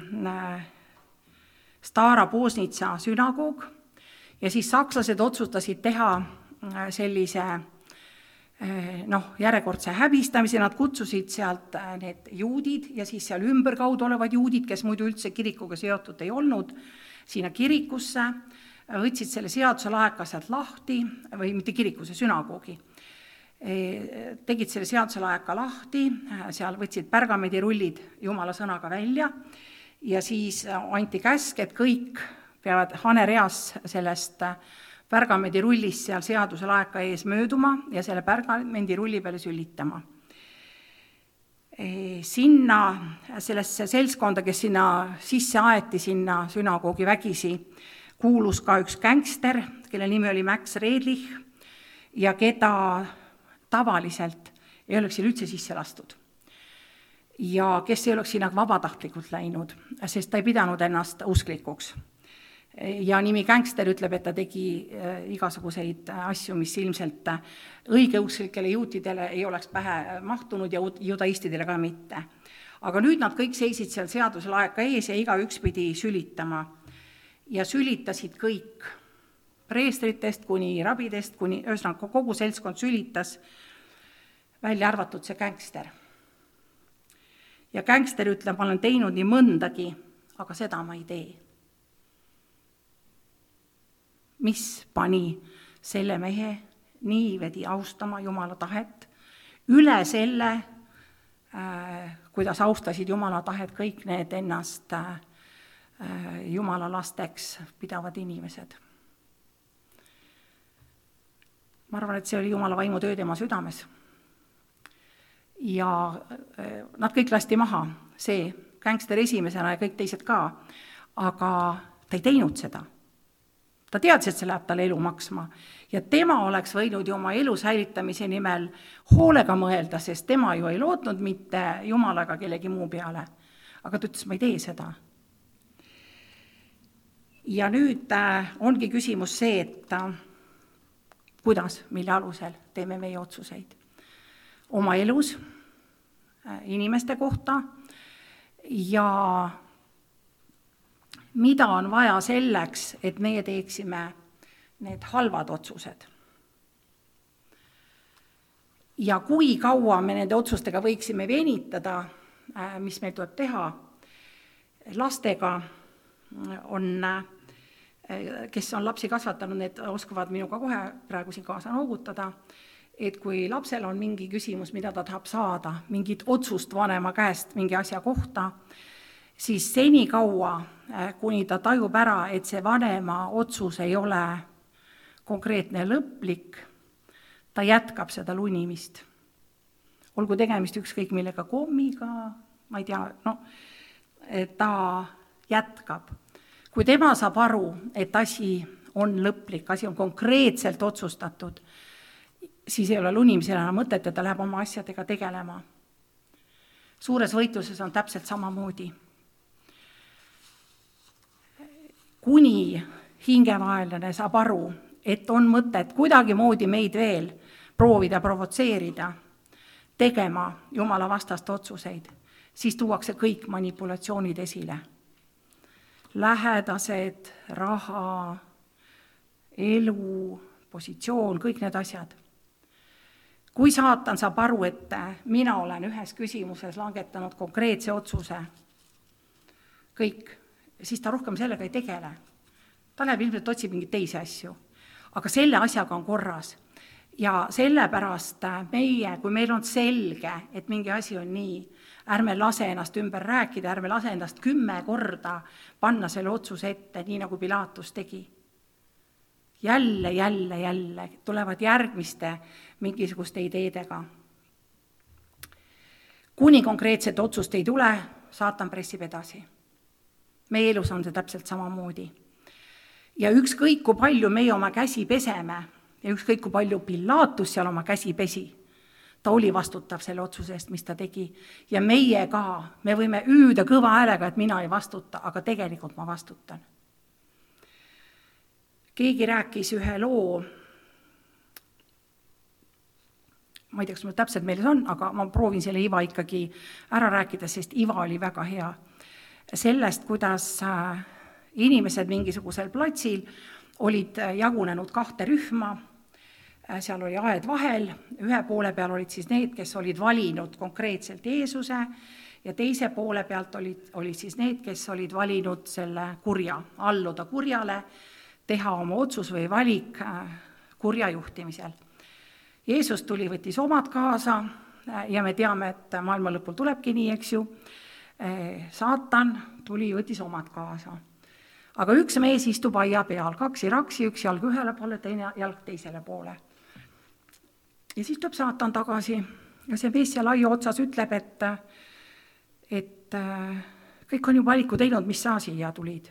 Stara Poznitsa sünagoog ja siis sakslased otsustasid teha sellise noh, järjekordse häbistamise, nad kutsusid sealt need juudid ja siis seal ümberkaudu olevad juudid, kes muidu üldse kirikuga seotud ei olnud, sinna kirikusse, võtsid selle seaduse laeka sealt lahti, või mitte kirikusse, sünagoogi. Tegid selle seaduse laeka lahti, seal võtsid pärgamendirullid Jumala sõnaga välja ja siis anti käsk, et kõik peavad hanereas sellest pärgamendirullist seal seaduse laeka ees mööduma ja selle pärgamendirulli peale sülitama. Sinna, sellesse seltskonda, kes sinna sisse aeti, sinna sünagoogi vägisi, kuulus ka üks gängster, kelle nimi oli Max Redlich ja keda tavaliselt ei oleks siin üldse sisse lastud. Ja kes ei oleks sinna vabatahtlikult läinud, sest ta ei pidanud ennast usklikuks. Ja nimi gängster ütleb, et ta tegi igasuguseid asju, mis ilmselt õigeusklikele juutidele ei oleks pähe mahtunud ja judaistidele ka mitte. Aga nüüd nad kõik seisid seal seaduse laeka ees ja iga üks pidi sülitama. Ja sülitasid kõik, preestritest kuni rabidest, kuni ühesõnaga kogu seltskond sülitas, välja arvatud see gängster. Ja gängster ütleb, ma olen teinud nii mõndagi, aga seda ma ei tee. Mis pani selle mehe nii vedi austama Jumala tahet, üle selle, kuidas austasid Jumala tahet kõik need ennast Jumala lasteks pidavad inimesed. Ma arvan, et see oli Jumala vaimu töö tema südames. Ja nad kõik lasti maha, see gängster esimesena ja kõik teised ka, aga ta ei teinud seda. Ta teadis, et see läheb talle elu maksma ja tema oleks võinud ju oma elu säilitamise nimel hoolega mõelda, sest tema ju ei lootnud mitte Jumalaga kellegi muu peale. Aga ta ütles, ma ei tee seda. Ja nüüd ongi küsimus see, et kuidas, mille alusel teeme meie otsuseid. Oma elus, inimeste kohta ja mida on vaja selleks, et meie teeksime need halvad otsused. Ja kui kaua me nende otsustega võiksime venitada, mis meil tuleb teha, lastega on, kes on lapsi kasvatanud, need oskavad minuga kohe praegu siin kaasa noogutada, et kui lapsel on mingi küsimus, mida ta tahab saada, mingit otsust vanema käest mingi asja kohta, siis seni kaua, kuni ta tajub ära, et see vanema otsus ei ole konkreetne lõplik, ta jätkab seda lunimist. Olgu tegemist ükskõik millega kommiga, ma ei tea, no, ta jätkab. Kui tema saab aru, et asi on lõplik, asi on konkreetselt otsustatud, siis ei ole lunimisel enam mõtet, et ta läheb oma asjadega tegelema. Suures võitluses on täpselt samamoodi. Kuni hingevaenlane saab aru, et on mõtet kuidagi moodi meid veel proovida provotseerida, tegema Jumala vastast otsuseid, siis tuuakse kõik manipulatsioonid esile. Lähedased, raha, elu, positsioon, kõik need asjad. Kui saatan saab aru, et mina olen ühes küsimuses langetanud konkreetse otsuse, kõik, siis ta rohkem sellega ei tegele. Ta läheb ilmselt otsib mingeid teisi asju. Aga selle asjaga on korras. Ja sellepärast meie, kui meil on selge, et mingi asi on nii, ärme lase ennast ümber rääkida, ärme lase ennast kümme korda panna selle otsuse ette, nii nagu Pilatus tegi. Jälle, jälle, jälle tulevad järgmiste mingisuguste ideedega. Kuni konkreetset otsust ei tule, saatan pressib edasi. Meie elus on see täpselt samamoodi. Ja ükskõik, kui palju meie oma käsi peseme, ja ükskõik, kui palju Pilatus seal oma käsi pesi, ta oli vastutav selle otsuse eest, mis ta tegi. Ja meie ka, me võime hüüda kõva häälega, et mina ei vastuta, aga tegelikult ma vastutan. Keegi rääkis ühe loo, ma ei tea, kas mul täpselt meeles on, aga ma proovin selle iva ikkagi ära rääkida, sest iva oli väga hea. Sellest, kuidas inimesed mingisugusel platsil olid jagunenud kahte rühma, seal oli aed vahel, ühe poole peal olid siis need, kes olid valinud konkreetselt Jeesuse ja teise poole pealt olid, olid siis need, kes olid valinud selle kurja, alluda kurjale, teha oma otsus või valik kurja juhtimisel. Jeesus tuli, võttis omad kaasa ja me teame, et maailma lõpul tulebki nii, eks ju. Saatan tuli, võttis omad kaasa. Aga üks mees istub aia peal, kaksi raksi, üks jalg ühele poole, teine jalg teisele poole. Ja siis tuleb saatan tagasi ja see mees seal aia otsas ütleb, et, et kõik on ju valiku teinud, mis sa siia tulid.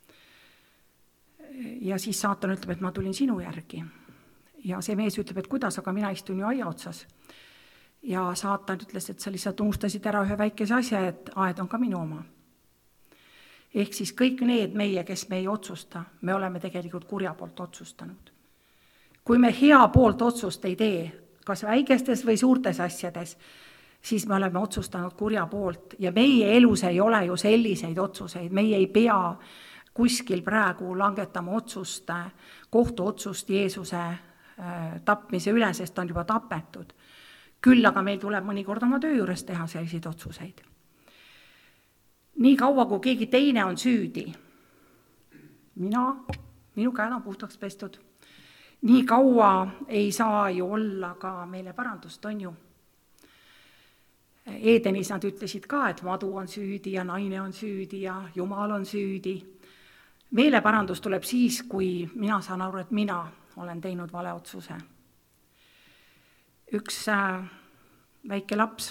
Ja siis saatan ütleb, et ma tulin sinu järgi. Ja see mees ütleb, et kuidas, aga mina istun ju aia otsas. Ja saatan ütles, et sa lihtsalt unustasid ära ühe väikese asja, et aed on ka minu oma. Ehk siis kõik need meie, kes me ei otsusta, me oleme tegelikult kurja poolt otsustanud. Kui me hea poolt otsust ei tee, kas väikestes või suurtes asjades, siis me oleme otsustanud kurja poolt ja meie elus ei ole ju selliseid otsuseid, meie ei pea kuskil praegu langetama otsust, kohtuotsust Jeesuse tapmise üle, sest ta on juba tapetud. Küll aga meil tuleb mõnikord oma töö juures teha selliseid otsuseid. Nii kaua, kui keegi teine on süüdi, mina, minu käed on puhtaks pestud, nii kaua ei saa ju olla ka meile parandust, on ju. Edenis nad ütlesid ka, et madu on süüdi ja naine on süüdi ja Jumal on süüdi. Meile parandus tuleb siis, kui mina saan aru, et mina olen teinud vale otsuse. Üks äh, väike laps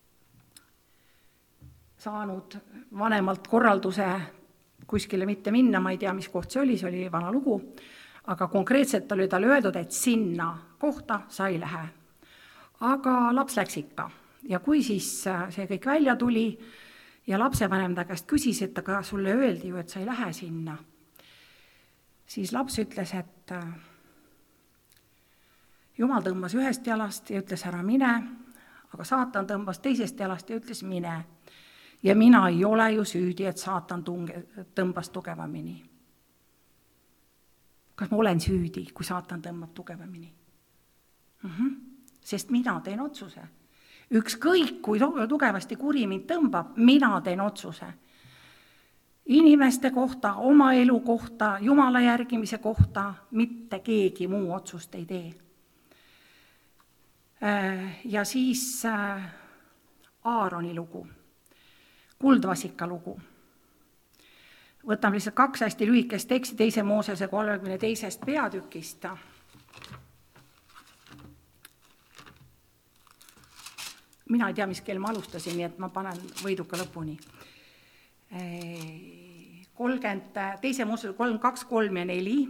saanud vanemalt korralduse kuskile mitte minna, ma ei tea, mis koht see oli, see oli vana lugu, aga konkreetselt oli tal öeldud, et sinna kohta sa ei lähe. Aga laps läks ikka. Ja kui siis see kõik välja tuli ja lapsevanem ta käest küsis, et aga sulle öeldi ju, et sa ei lähe sinna, siis laps ütles, et Jumal tõmbas ühest jalast ja ütles ära mine, aga saatan tõmbas teisest jalast ja ütles mine. Ja mina ei ole ju süüdi, et saatan tunge, tõmbas tugevamini. Kas ma olen süüdi, kui saatan tõmbab tugevamini? Uh-huh. Sest mina teen otsuse. Ükskõik, kui tugevasti kuri mind tõmbab, mina teen otsuse. Inimeste kohta, oma elu kohta, Jumala järgimise kohta, mitte keegi muu otsust ei tee. Ja siis Aaroni lugu, kuldvasika lugu. Võtame lihtsalt kaks hästi lühikest teksti teise Moosese kolmekümne teisest peatükist. Mina ei tea, mis kell ma alustasin, nii et ma panen võiduka lõpuni. kolmkümmend, teise Moosese kolm, kaks, kolm ja neli.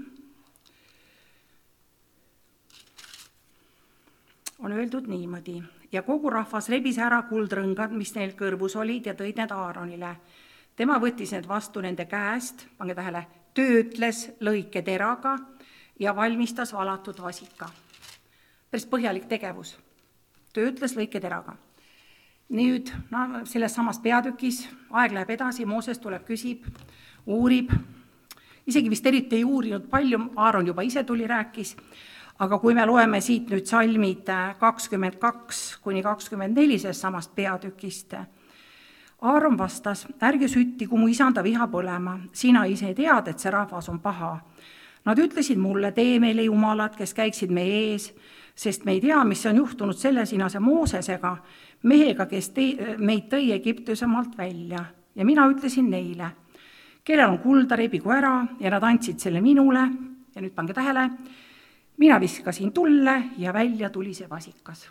On öeldud niimoodi. Ja kogu rahvas rebis ära kuldrõngad, mis neil kõrvus olid ja tõid need Aaronile. Tema võttis need vastu nende käest, pange tähele, töötles lõike teraga ja valmistas valatud vasika. Päris põhjalik tegevus. Töötles lõike teraga. nüüd no, selles samas peatükis aeg läheb edasi, Mooses tuleb, küsib, uurib, isegi vist eriti ei uurinud palju, Aaron juba ise tuli, rääkis, aga kui me loeme siit nüüd salmid kakskümmend kaks kuni kakskümmend neli sellest samast peatükist, Aaron vastas, ärge süttigu mu isanda viha põlema, sina ise tead, et see rahvas on paha. Nad ütlesid mulle, tee meile jumalad, kes käiksid meie ees, sest me ei tea, mis on juhtunud selle sinase Moosesega, mehega, kes te- meid tõi Egiptuse maalt välja. Ja mina ütlesin neile, kellel on kulda, rebigu ära, ja nad andsid selle minule, ja nüüd pange tähele, mina viskasin tulle ja välja tuli see vasikas.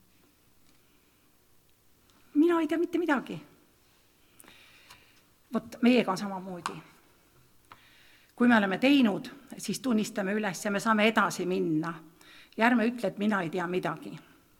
Mina ei tea mitte midagi. Vot meiega on samamoodi. Kui me oleme teinud, siis tunnistame üles ja me saame edasi minna. Ja ärme ütle, et mina ei tea midagi.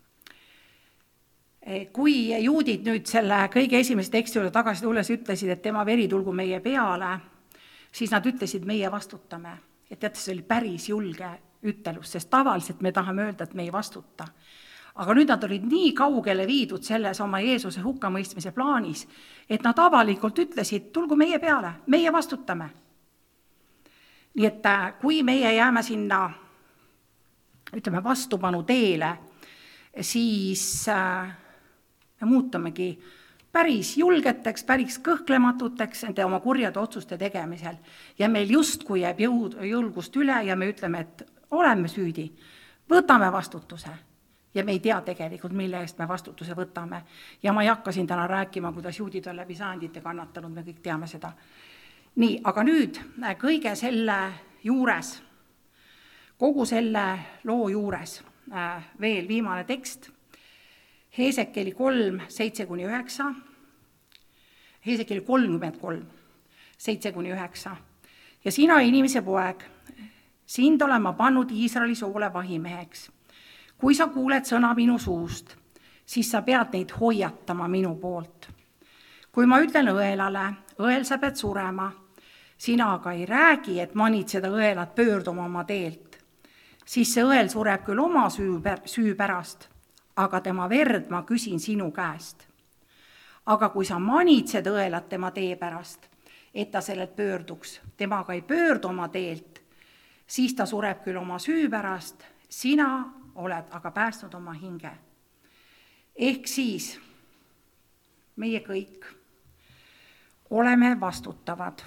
Kui juudid nüüd selle kõige esimese teksti juurde tagasi tulles ütlesid, et tema veri tulgu meie peale, siis nad ütlesid, meie vastutame. Ja teate, see oli päris julge ütelus, sest tavaliselt me tahame öelda, et me ei vastuta. Aga nüüd nad olid nii kaugele viidud selles oma Jeesuse hukkamõistmise plaanis, et nad avalikult ütlesid, tulgu meie peale, meie vastutame. Nii et kui meie jääme sinna, ütleme, vastupanu teele, siis me muutumegi päris julgeteks, päris kõhklematuteks nende oma kurjade otsuste tegemisel. Ja meil justkui jääb jõud, julgust üle ja me ütleme, et oleme süüdi, võtame vastutuse. Ja me ei tea tegelikult, mille eest me vastutuse võtame. Ja ma ei hakka siin täna rääkima, kuidas juudid on läbi sajandite kannatanud, me kõik teame seda. Nii, aga nüüd kõige selle juures, kogu selle loo juures, veel viimane tekst, Heesekeli kolm, seitse kuni üheksa, Heesekeli kolmkümmend kolm, seitse kuni üheksa. Ja sina, inimese poeg, sind olen ma pannud Iisraeli soole vahimeheks. Kui sa kuuled sõna minu suust, siis sa pead neid hoiatama minu poolt. Kui ma ütlen õelale, õel sa pead surema, sina aga ei räägi, et manid seda õelat pöörduma oma teelt, siis see õel sureb küll oma süü, süü pärast, aga tema verd ma küsin sinu käest. Aga kui sa manid seda õelat tema tee pärast, et ta sellelt pöörduks, temaga ei pöördu oma teelt, siis ta sureb küll oma süü pärast, sina oled aga päästnud oma hinge. Ehk siis meie kõik oleme vastutavad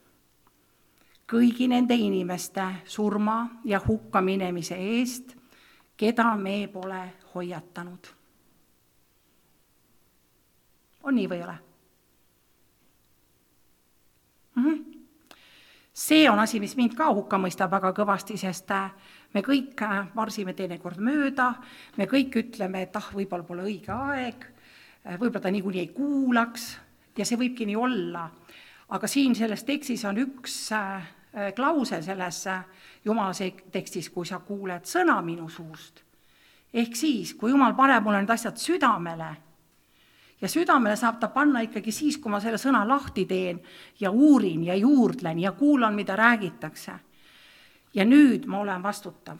kõigi nende inimeste surma ja hukka minemise eest, keda me pole hoiatanud. On nii või ole? Mm-hmm. See on asi, mis mind ka hukka mõistab väga kõvasti, sest me kõik varsime teinekord mööda, me kõik ütleme, et ah, võib-olla pole õige aeg, võib-olla ta niikuinii ei kuulaks ja see võibki nii olla. Aga siin selles tekstis on üks klausel selles Jumala tekstis, kui sa kuuled sõna minu suust. Ehk siis, kui Jumal paneb mulle need asjad südamele, ja südamele saab ta panna ikkagi siis, kui ma selle sõna lahti teen ja uurin ja juurdlen ja kuulan, mida räägitakse. Ja nüüd ma olen vastutav.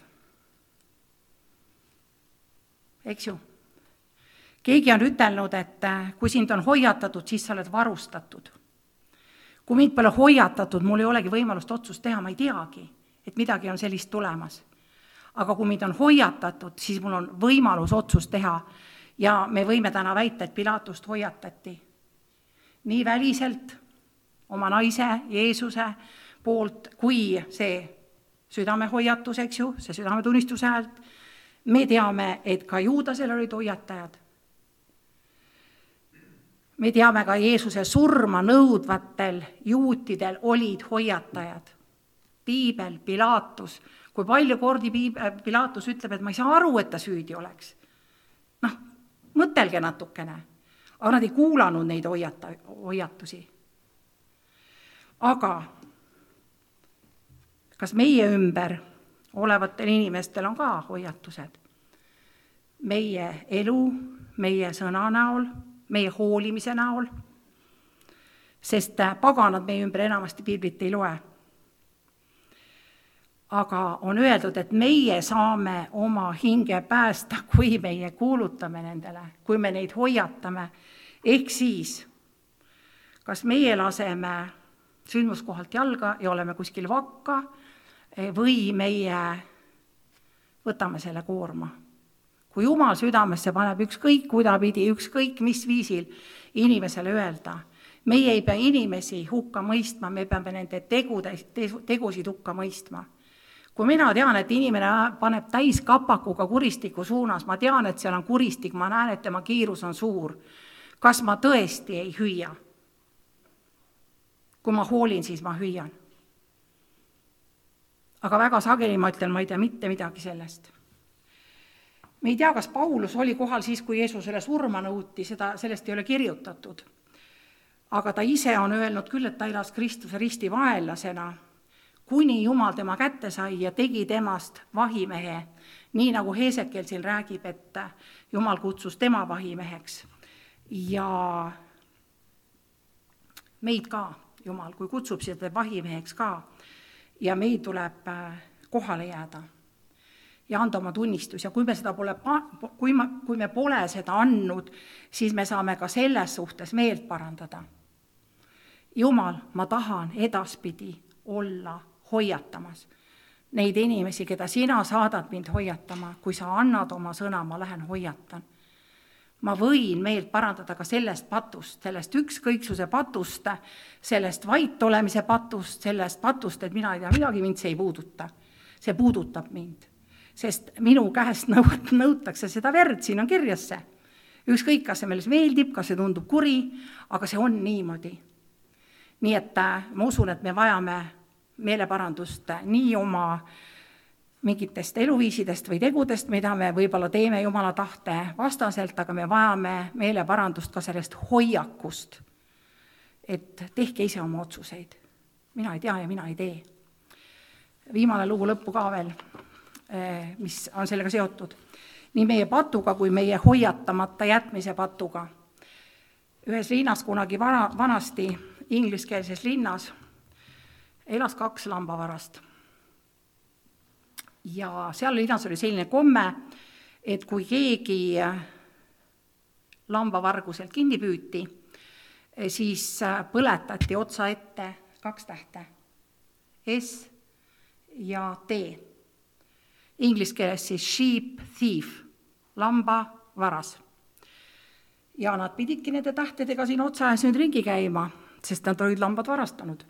Eks ju? Keegi on ütelnud, et kui sind on hoiatatud, siis sa oled varustatud. Kui mind pole hoiatatud, mul ei olegi võimalust otsust teha, ma ei teagi, et midagi on sellist tulemas. Aga kui mind on hoiatatud, siis mul on võimalus otsust teha. Ja me võime täna väita, et Pilatust hoiatati nii väliselt oma naise Jeesuse poolt, kui see südamehoiatus, eks ju, see südametunnistuse häält. Me teame, et ka Juudasel olid hoiatajad. Me teame ka Jeesuse surma nõudvatel juutidel olid hoiatajad. Piibel, Pilatus, kui palju kordi Pilatus ütleb, et ma ei saa aru, et ta süüdi oleks. Noh, mõtelge natukene, aga nad ei kuulanud neid hoiata, hoiatusi. Aga kas meie ümber olevatel inimestel on ka hoiatused? Meie elu, meie sõna näol, meie hoolimise näol, sest paganad meie ümber enamasti piiblit ei loe. aga on öeldud, et meie saame oma hinge päästa, kui meie kuulutame nendele, kui me neid hoiatame. Ehk siis, kas meie laseme sündmuskohalt jalga ja oleme kuskil vakka või meie võtame selle koorma. Kui Jumal südamesse paneb ükskõik kudapidi, ükskõik mis viisil inimesele öelda, meie ei pea inimesi hukka mõistma, me peame nende tegude, tegusid hukka mõistma. Kui mina tean, et inimene paneb täis kapakuga kuristiku suunas, ma tean, et seal on kuristik, ma näen, et tema kiirus on suur, kas ma tõesti ei hüüa? Kui ma hoolin, siis ma hüüan. Aga väga sageli ma ütlen, ma ei tea mitte midagi sellest. Me ei tea, kas Paulus oli kohal siis, kui Jeesusele surma nõuti, seda, sellest ei ole kirjutatud. Aga ta ise on öelnud küll, et ta elas Kristuse risti vaenlasena, kuni Jumal tema kätte sai ja tegi temast vahimehe, nii nagu Heesekiel siin räägib, et Jumal kutsus tema vahimeheks. Ja meid ka, Jumal, kui kutsub seda vahimeheks ka, ja meid tuleb kohale jääda ja anda oma tunnistus. Ja kui me, seda pole, kui, ma, kui me pole seda andnud, siis me saame ka selles suhtes meelt parandada. Jumal, ma tahan edaspidi olla hoiatamas neid inimesi, keda sina saadad mind hoiatama. Kui sa annad oma sõna, ma lähen hoiatan. Ma võin meelt parandada ka sellest patust, sellest ükskõiksuse patust, sellest vait olemise patust, sellest patust, et mina ei tea midagi, mind see ei puuduta. See puudutab mind, sest minu käest nõut, nõutakse seda verd, siin on kirjas see. Ükskõik, kas see meile meeldib, kas see tundub kuri, aga see on niimoodi. Nii et ma usun, et me vajame meeleparandust nii oma mingitest eluviisidest või tegudest, mida me võib-olla teeme Jumala tahte vastaselt, aga me vajame meeleparandust ka sellest hoiakust, et tehke ise oma otsuseid. Mina ei tea ja mina ei tee. Viimane lugu lõppu ka veel, mis on sellega seotud. Nii meie patuga kui meie hoiatamata jätmise patuga. Ühes linnas kunagi vana, vanasti ingliskeelses linnas elas kaks lambavarast. Ja seal linnas oli selline komme, et kui keegi lambavarguselt kinni püüti, siis põletati otsa ette kaks tähte, S ja T. Inglis keeles siis sheep thief, lamba varas. Ja nad pididki nende tähtedega siin otsa ees nüüd ringi käima, sest nad olid lambad varastanud.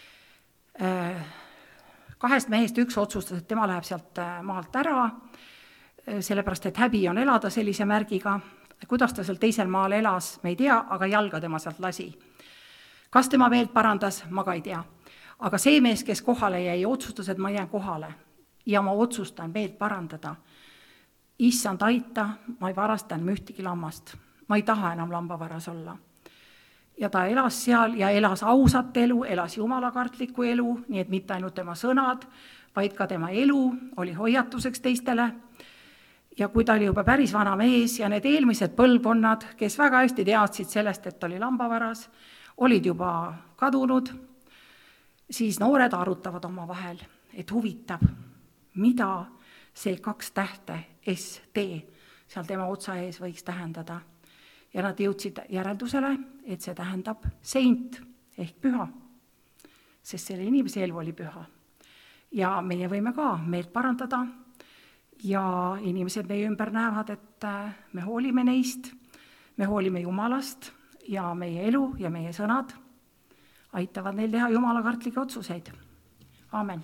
Kahest mehest üks otsustas, et tema läheb sealt maalt ära, sellepärast, et häbi on elada sellise märgiga. Kuidas ta seal teisel maal elas, me ei tea, aga jalga tema sealt lasi. Kas tema meelt parandas, ma ka ei tea. Aga see mees, kes kohale jäi, otsustas, et ma jään kohale ja ma otsustan meelt parandada. Issand aita, ma ei varasta enam ühtegi lammast. Ma ei taha enam lambavaras olla. Ja ta elas seal ja elas ausat elu, elas jumalakartlikku elu, nii et mitte ainult tema sõnad, vaid ka tema elu oli hoiatuseks teistele. Ja kui ta oli juba päris vana mees ja need eelmised põlvkonnad, kes väga hästi teadsid sellest, et oli lambavaras, olid juba kadunud, siis noored arutavad oma vahel, et huvitab, mida see kaks tähte S T seal tema otsa ees võiks tähendada. Ja nad jõudsid järeldusele, et see tähendab seint ehk püha, sest selle inimese elu oli püha. Ja meie võime ka meelt parandada ja inimesed meie ümber näevad, et me hoolime neist, me hoolime Jumalast ja meie elu ja meie sõnad aitavad neil teha jumalakartlikke otsuseid. Aamen.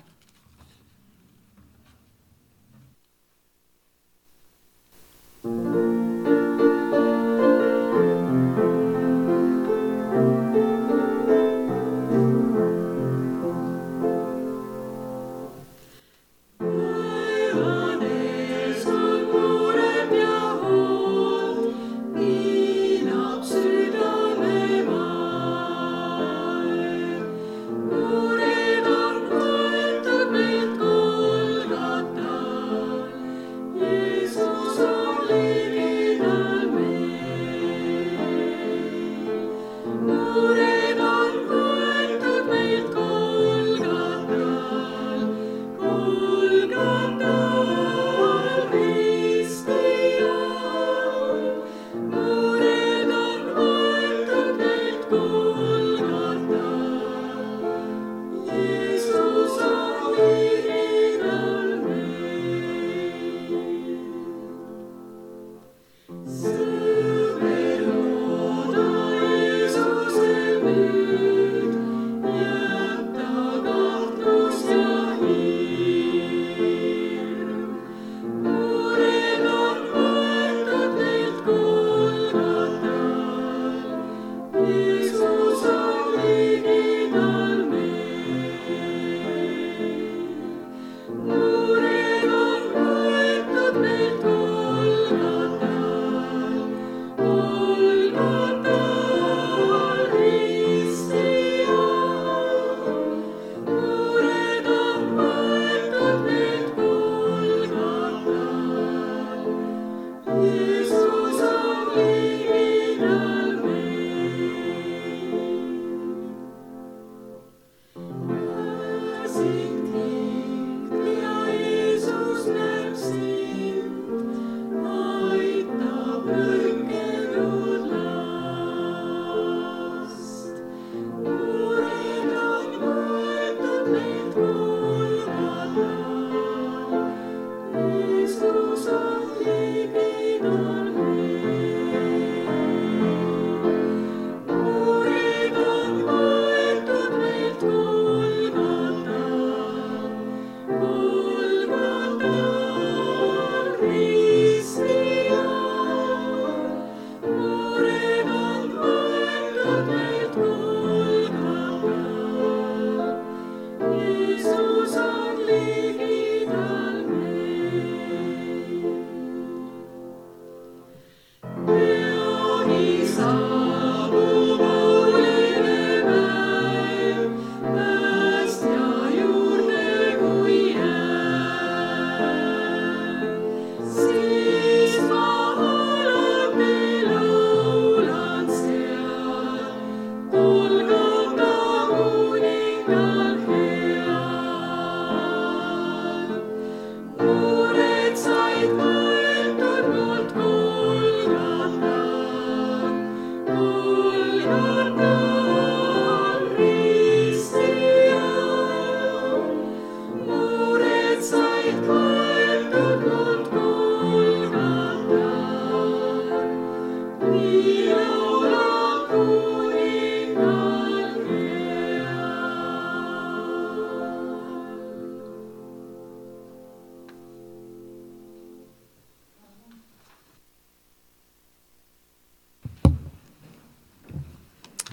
Mured on koeta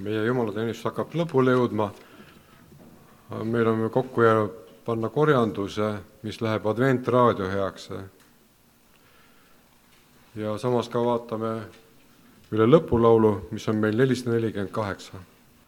meie jumalateenistus hakkab lõpule jõudma. Meil on kokku jäänud panna korjanduse, mis läheb adventraadio heaks. Ja samas ka vaatame üle lõpulaulu, mis on meil nelisada nelikümmend kaheksa.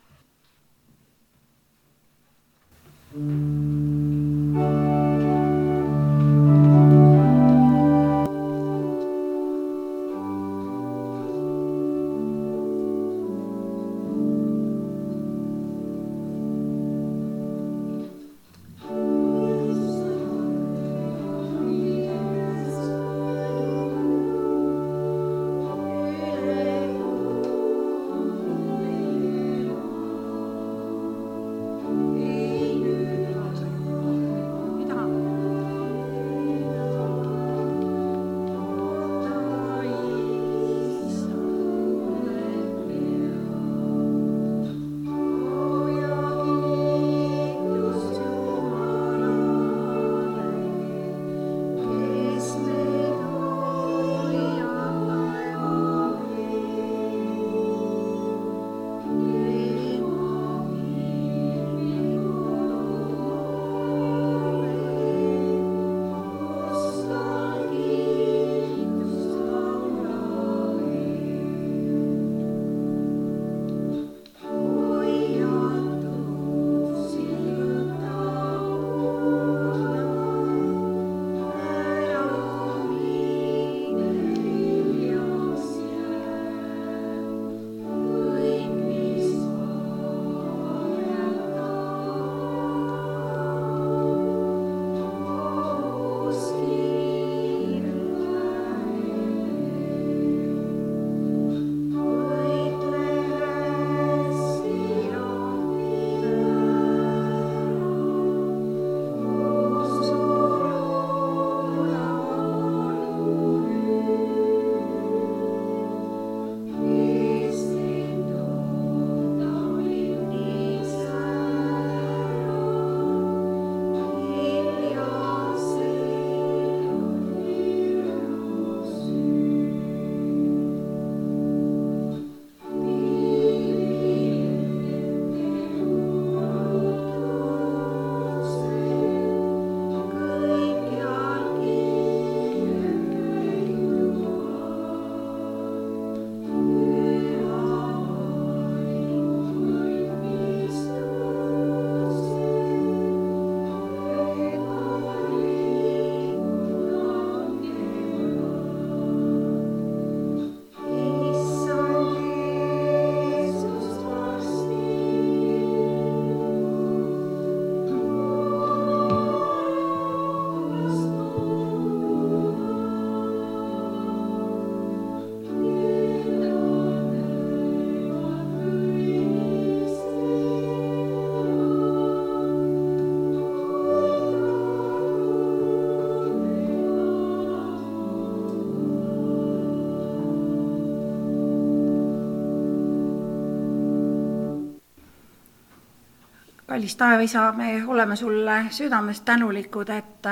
kallis taevaisa, me oleme sulle südamest tänulikud, et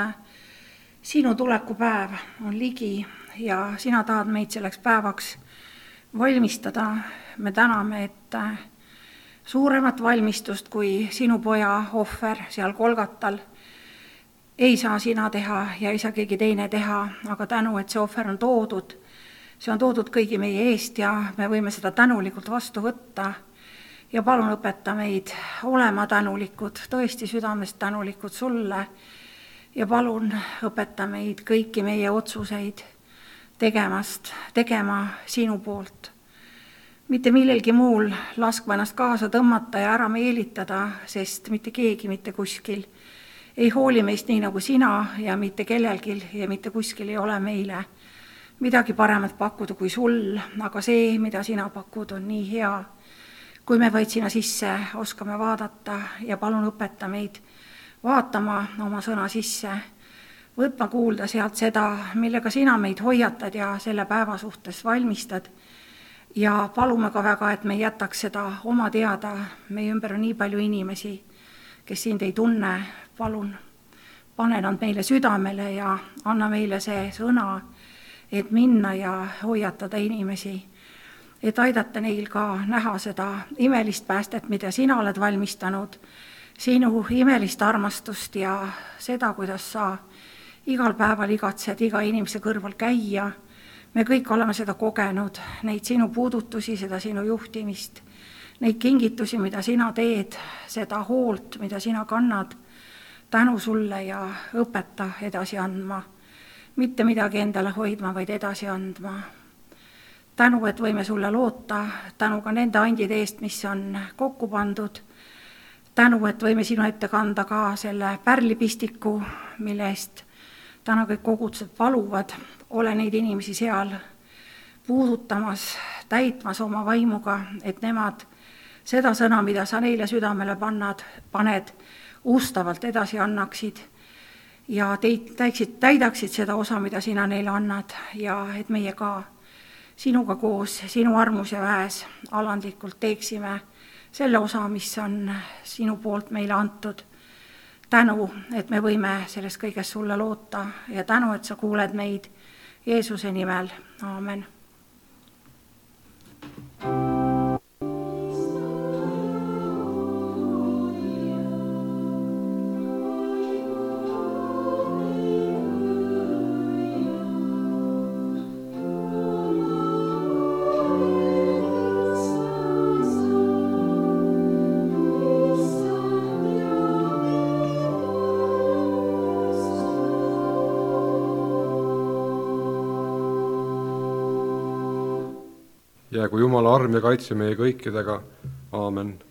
sinu tulekupäev on ligi ja sina tahad meid selleks päevaks valmistada. Me täname, et suuremat valmistust kui sinu poja ohver seal Kolgatal ei saa sina teha ja ei saa keegi teine teha, aga tänu, et see ohver on toodud, see on toodud kõigi meie eest ja me võime seda tänulikult vastu võtta. Ja palun õpeta meid olema tänulikud, tõesti südamest tänulikud sulle ja palun õpeta meid kõiki meie otsuseid tegemast, tegema sinu poolt. Mitte millelgi muul laskma ennast kaasa tõmmata ja ära meelitada, sest mitte keegi mitte kuskil ei hooli meist nii nagu sina ja mitte kellelgi ja mitte kuskil ei ole meile midagi paremat pakkuda kui sul, aga see, mida sina pakud, on nii hea. Kui me vaid sina sisse oskame vaadata ja palun õpeta meid vaatama oma sõna sisse, võtma kuulda sealt seda, millega sina meid hoiatad ja selle päeva suhtes valmistad. Ja palume ka väga, et me ei jätaks seda oma teada, meie ümber on nii palju inimesi, kes sind ei tunne, palun, pane nad meile südamele ja anna meile see sõna, et minna ja hoiatada inimesi. et aidata neil ka näha seda imelist päästet, mida sina oled valmistanud, sinu imelist armastust ja seda, kuidas sa igal päeval igatsed iga inimese kõrval käia. Me kõik oleme seda kogenud, neid sinu puudutusi, seda sinu juhtimist, neid kingitusi, mida sina teed, seda hoolt, mida sina kannad. Tänu sulle ja õpeta edasi andma, mitte midagi endale hoidma, vaid edasi andma. Tänu, et võime sulle loota, tänu ka nende andide eest, mis on kokku pandud. Tänu, et võime sinu ette kanda ka selle pärlipistiku, mille eest täna kõik kogudused paluvad. Ole neid inimesi seal puudutamas, täitmas oma vaimuga, et nemad seda sõna, mida sa neile südamele pannad, paned, ustavalt edasi annaksid ja teid täiksid, täidaksid seda osa, mida sina neile annad ja et meie ka sinuga koos, sinu armus ja väes alandlikult teeksime selle osa, mis on sinu poolt meile antud. Tänu, et me võime selles kõiges sulle loota ja tänu, et sa kuuled meid Jeesuse nimel. Aamen. Jäägu Jumala arm ja kaitse meie kõikidega. Aamen.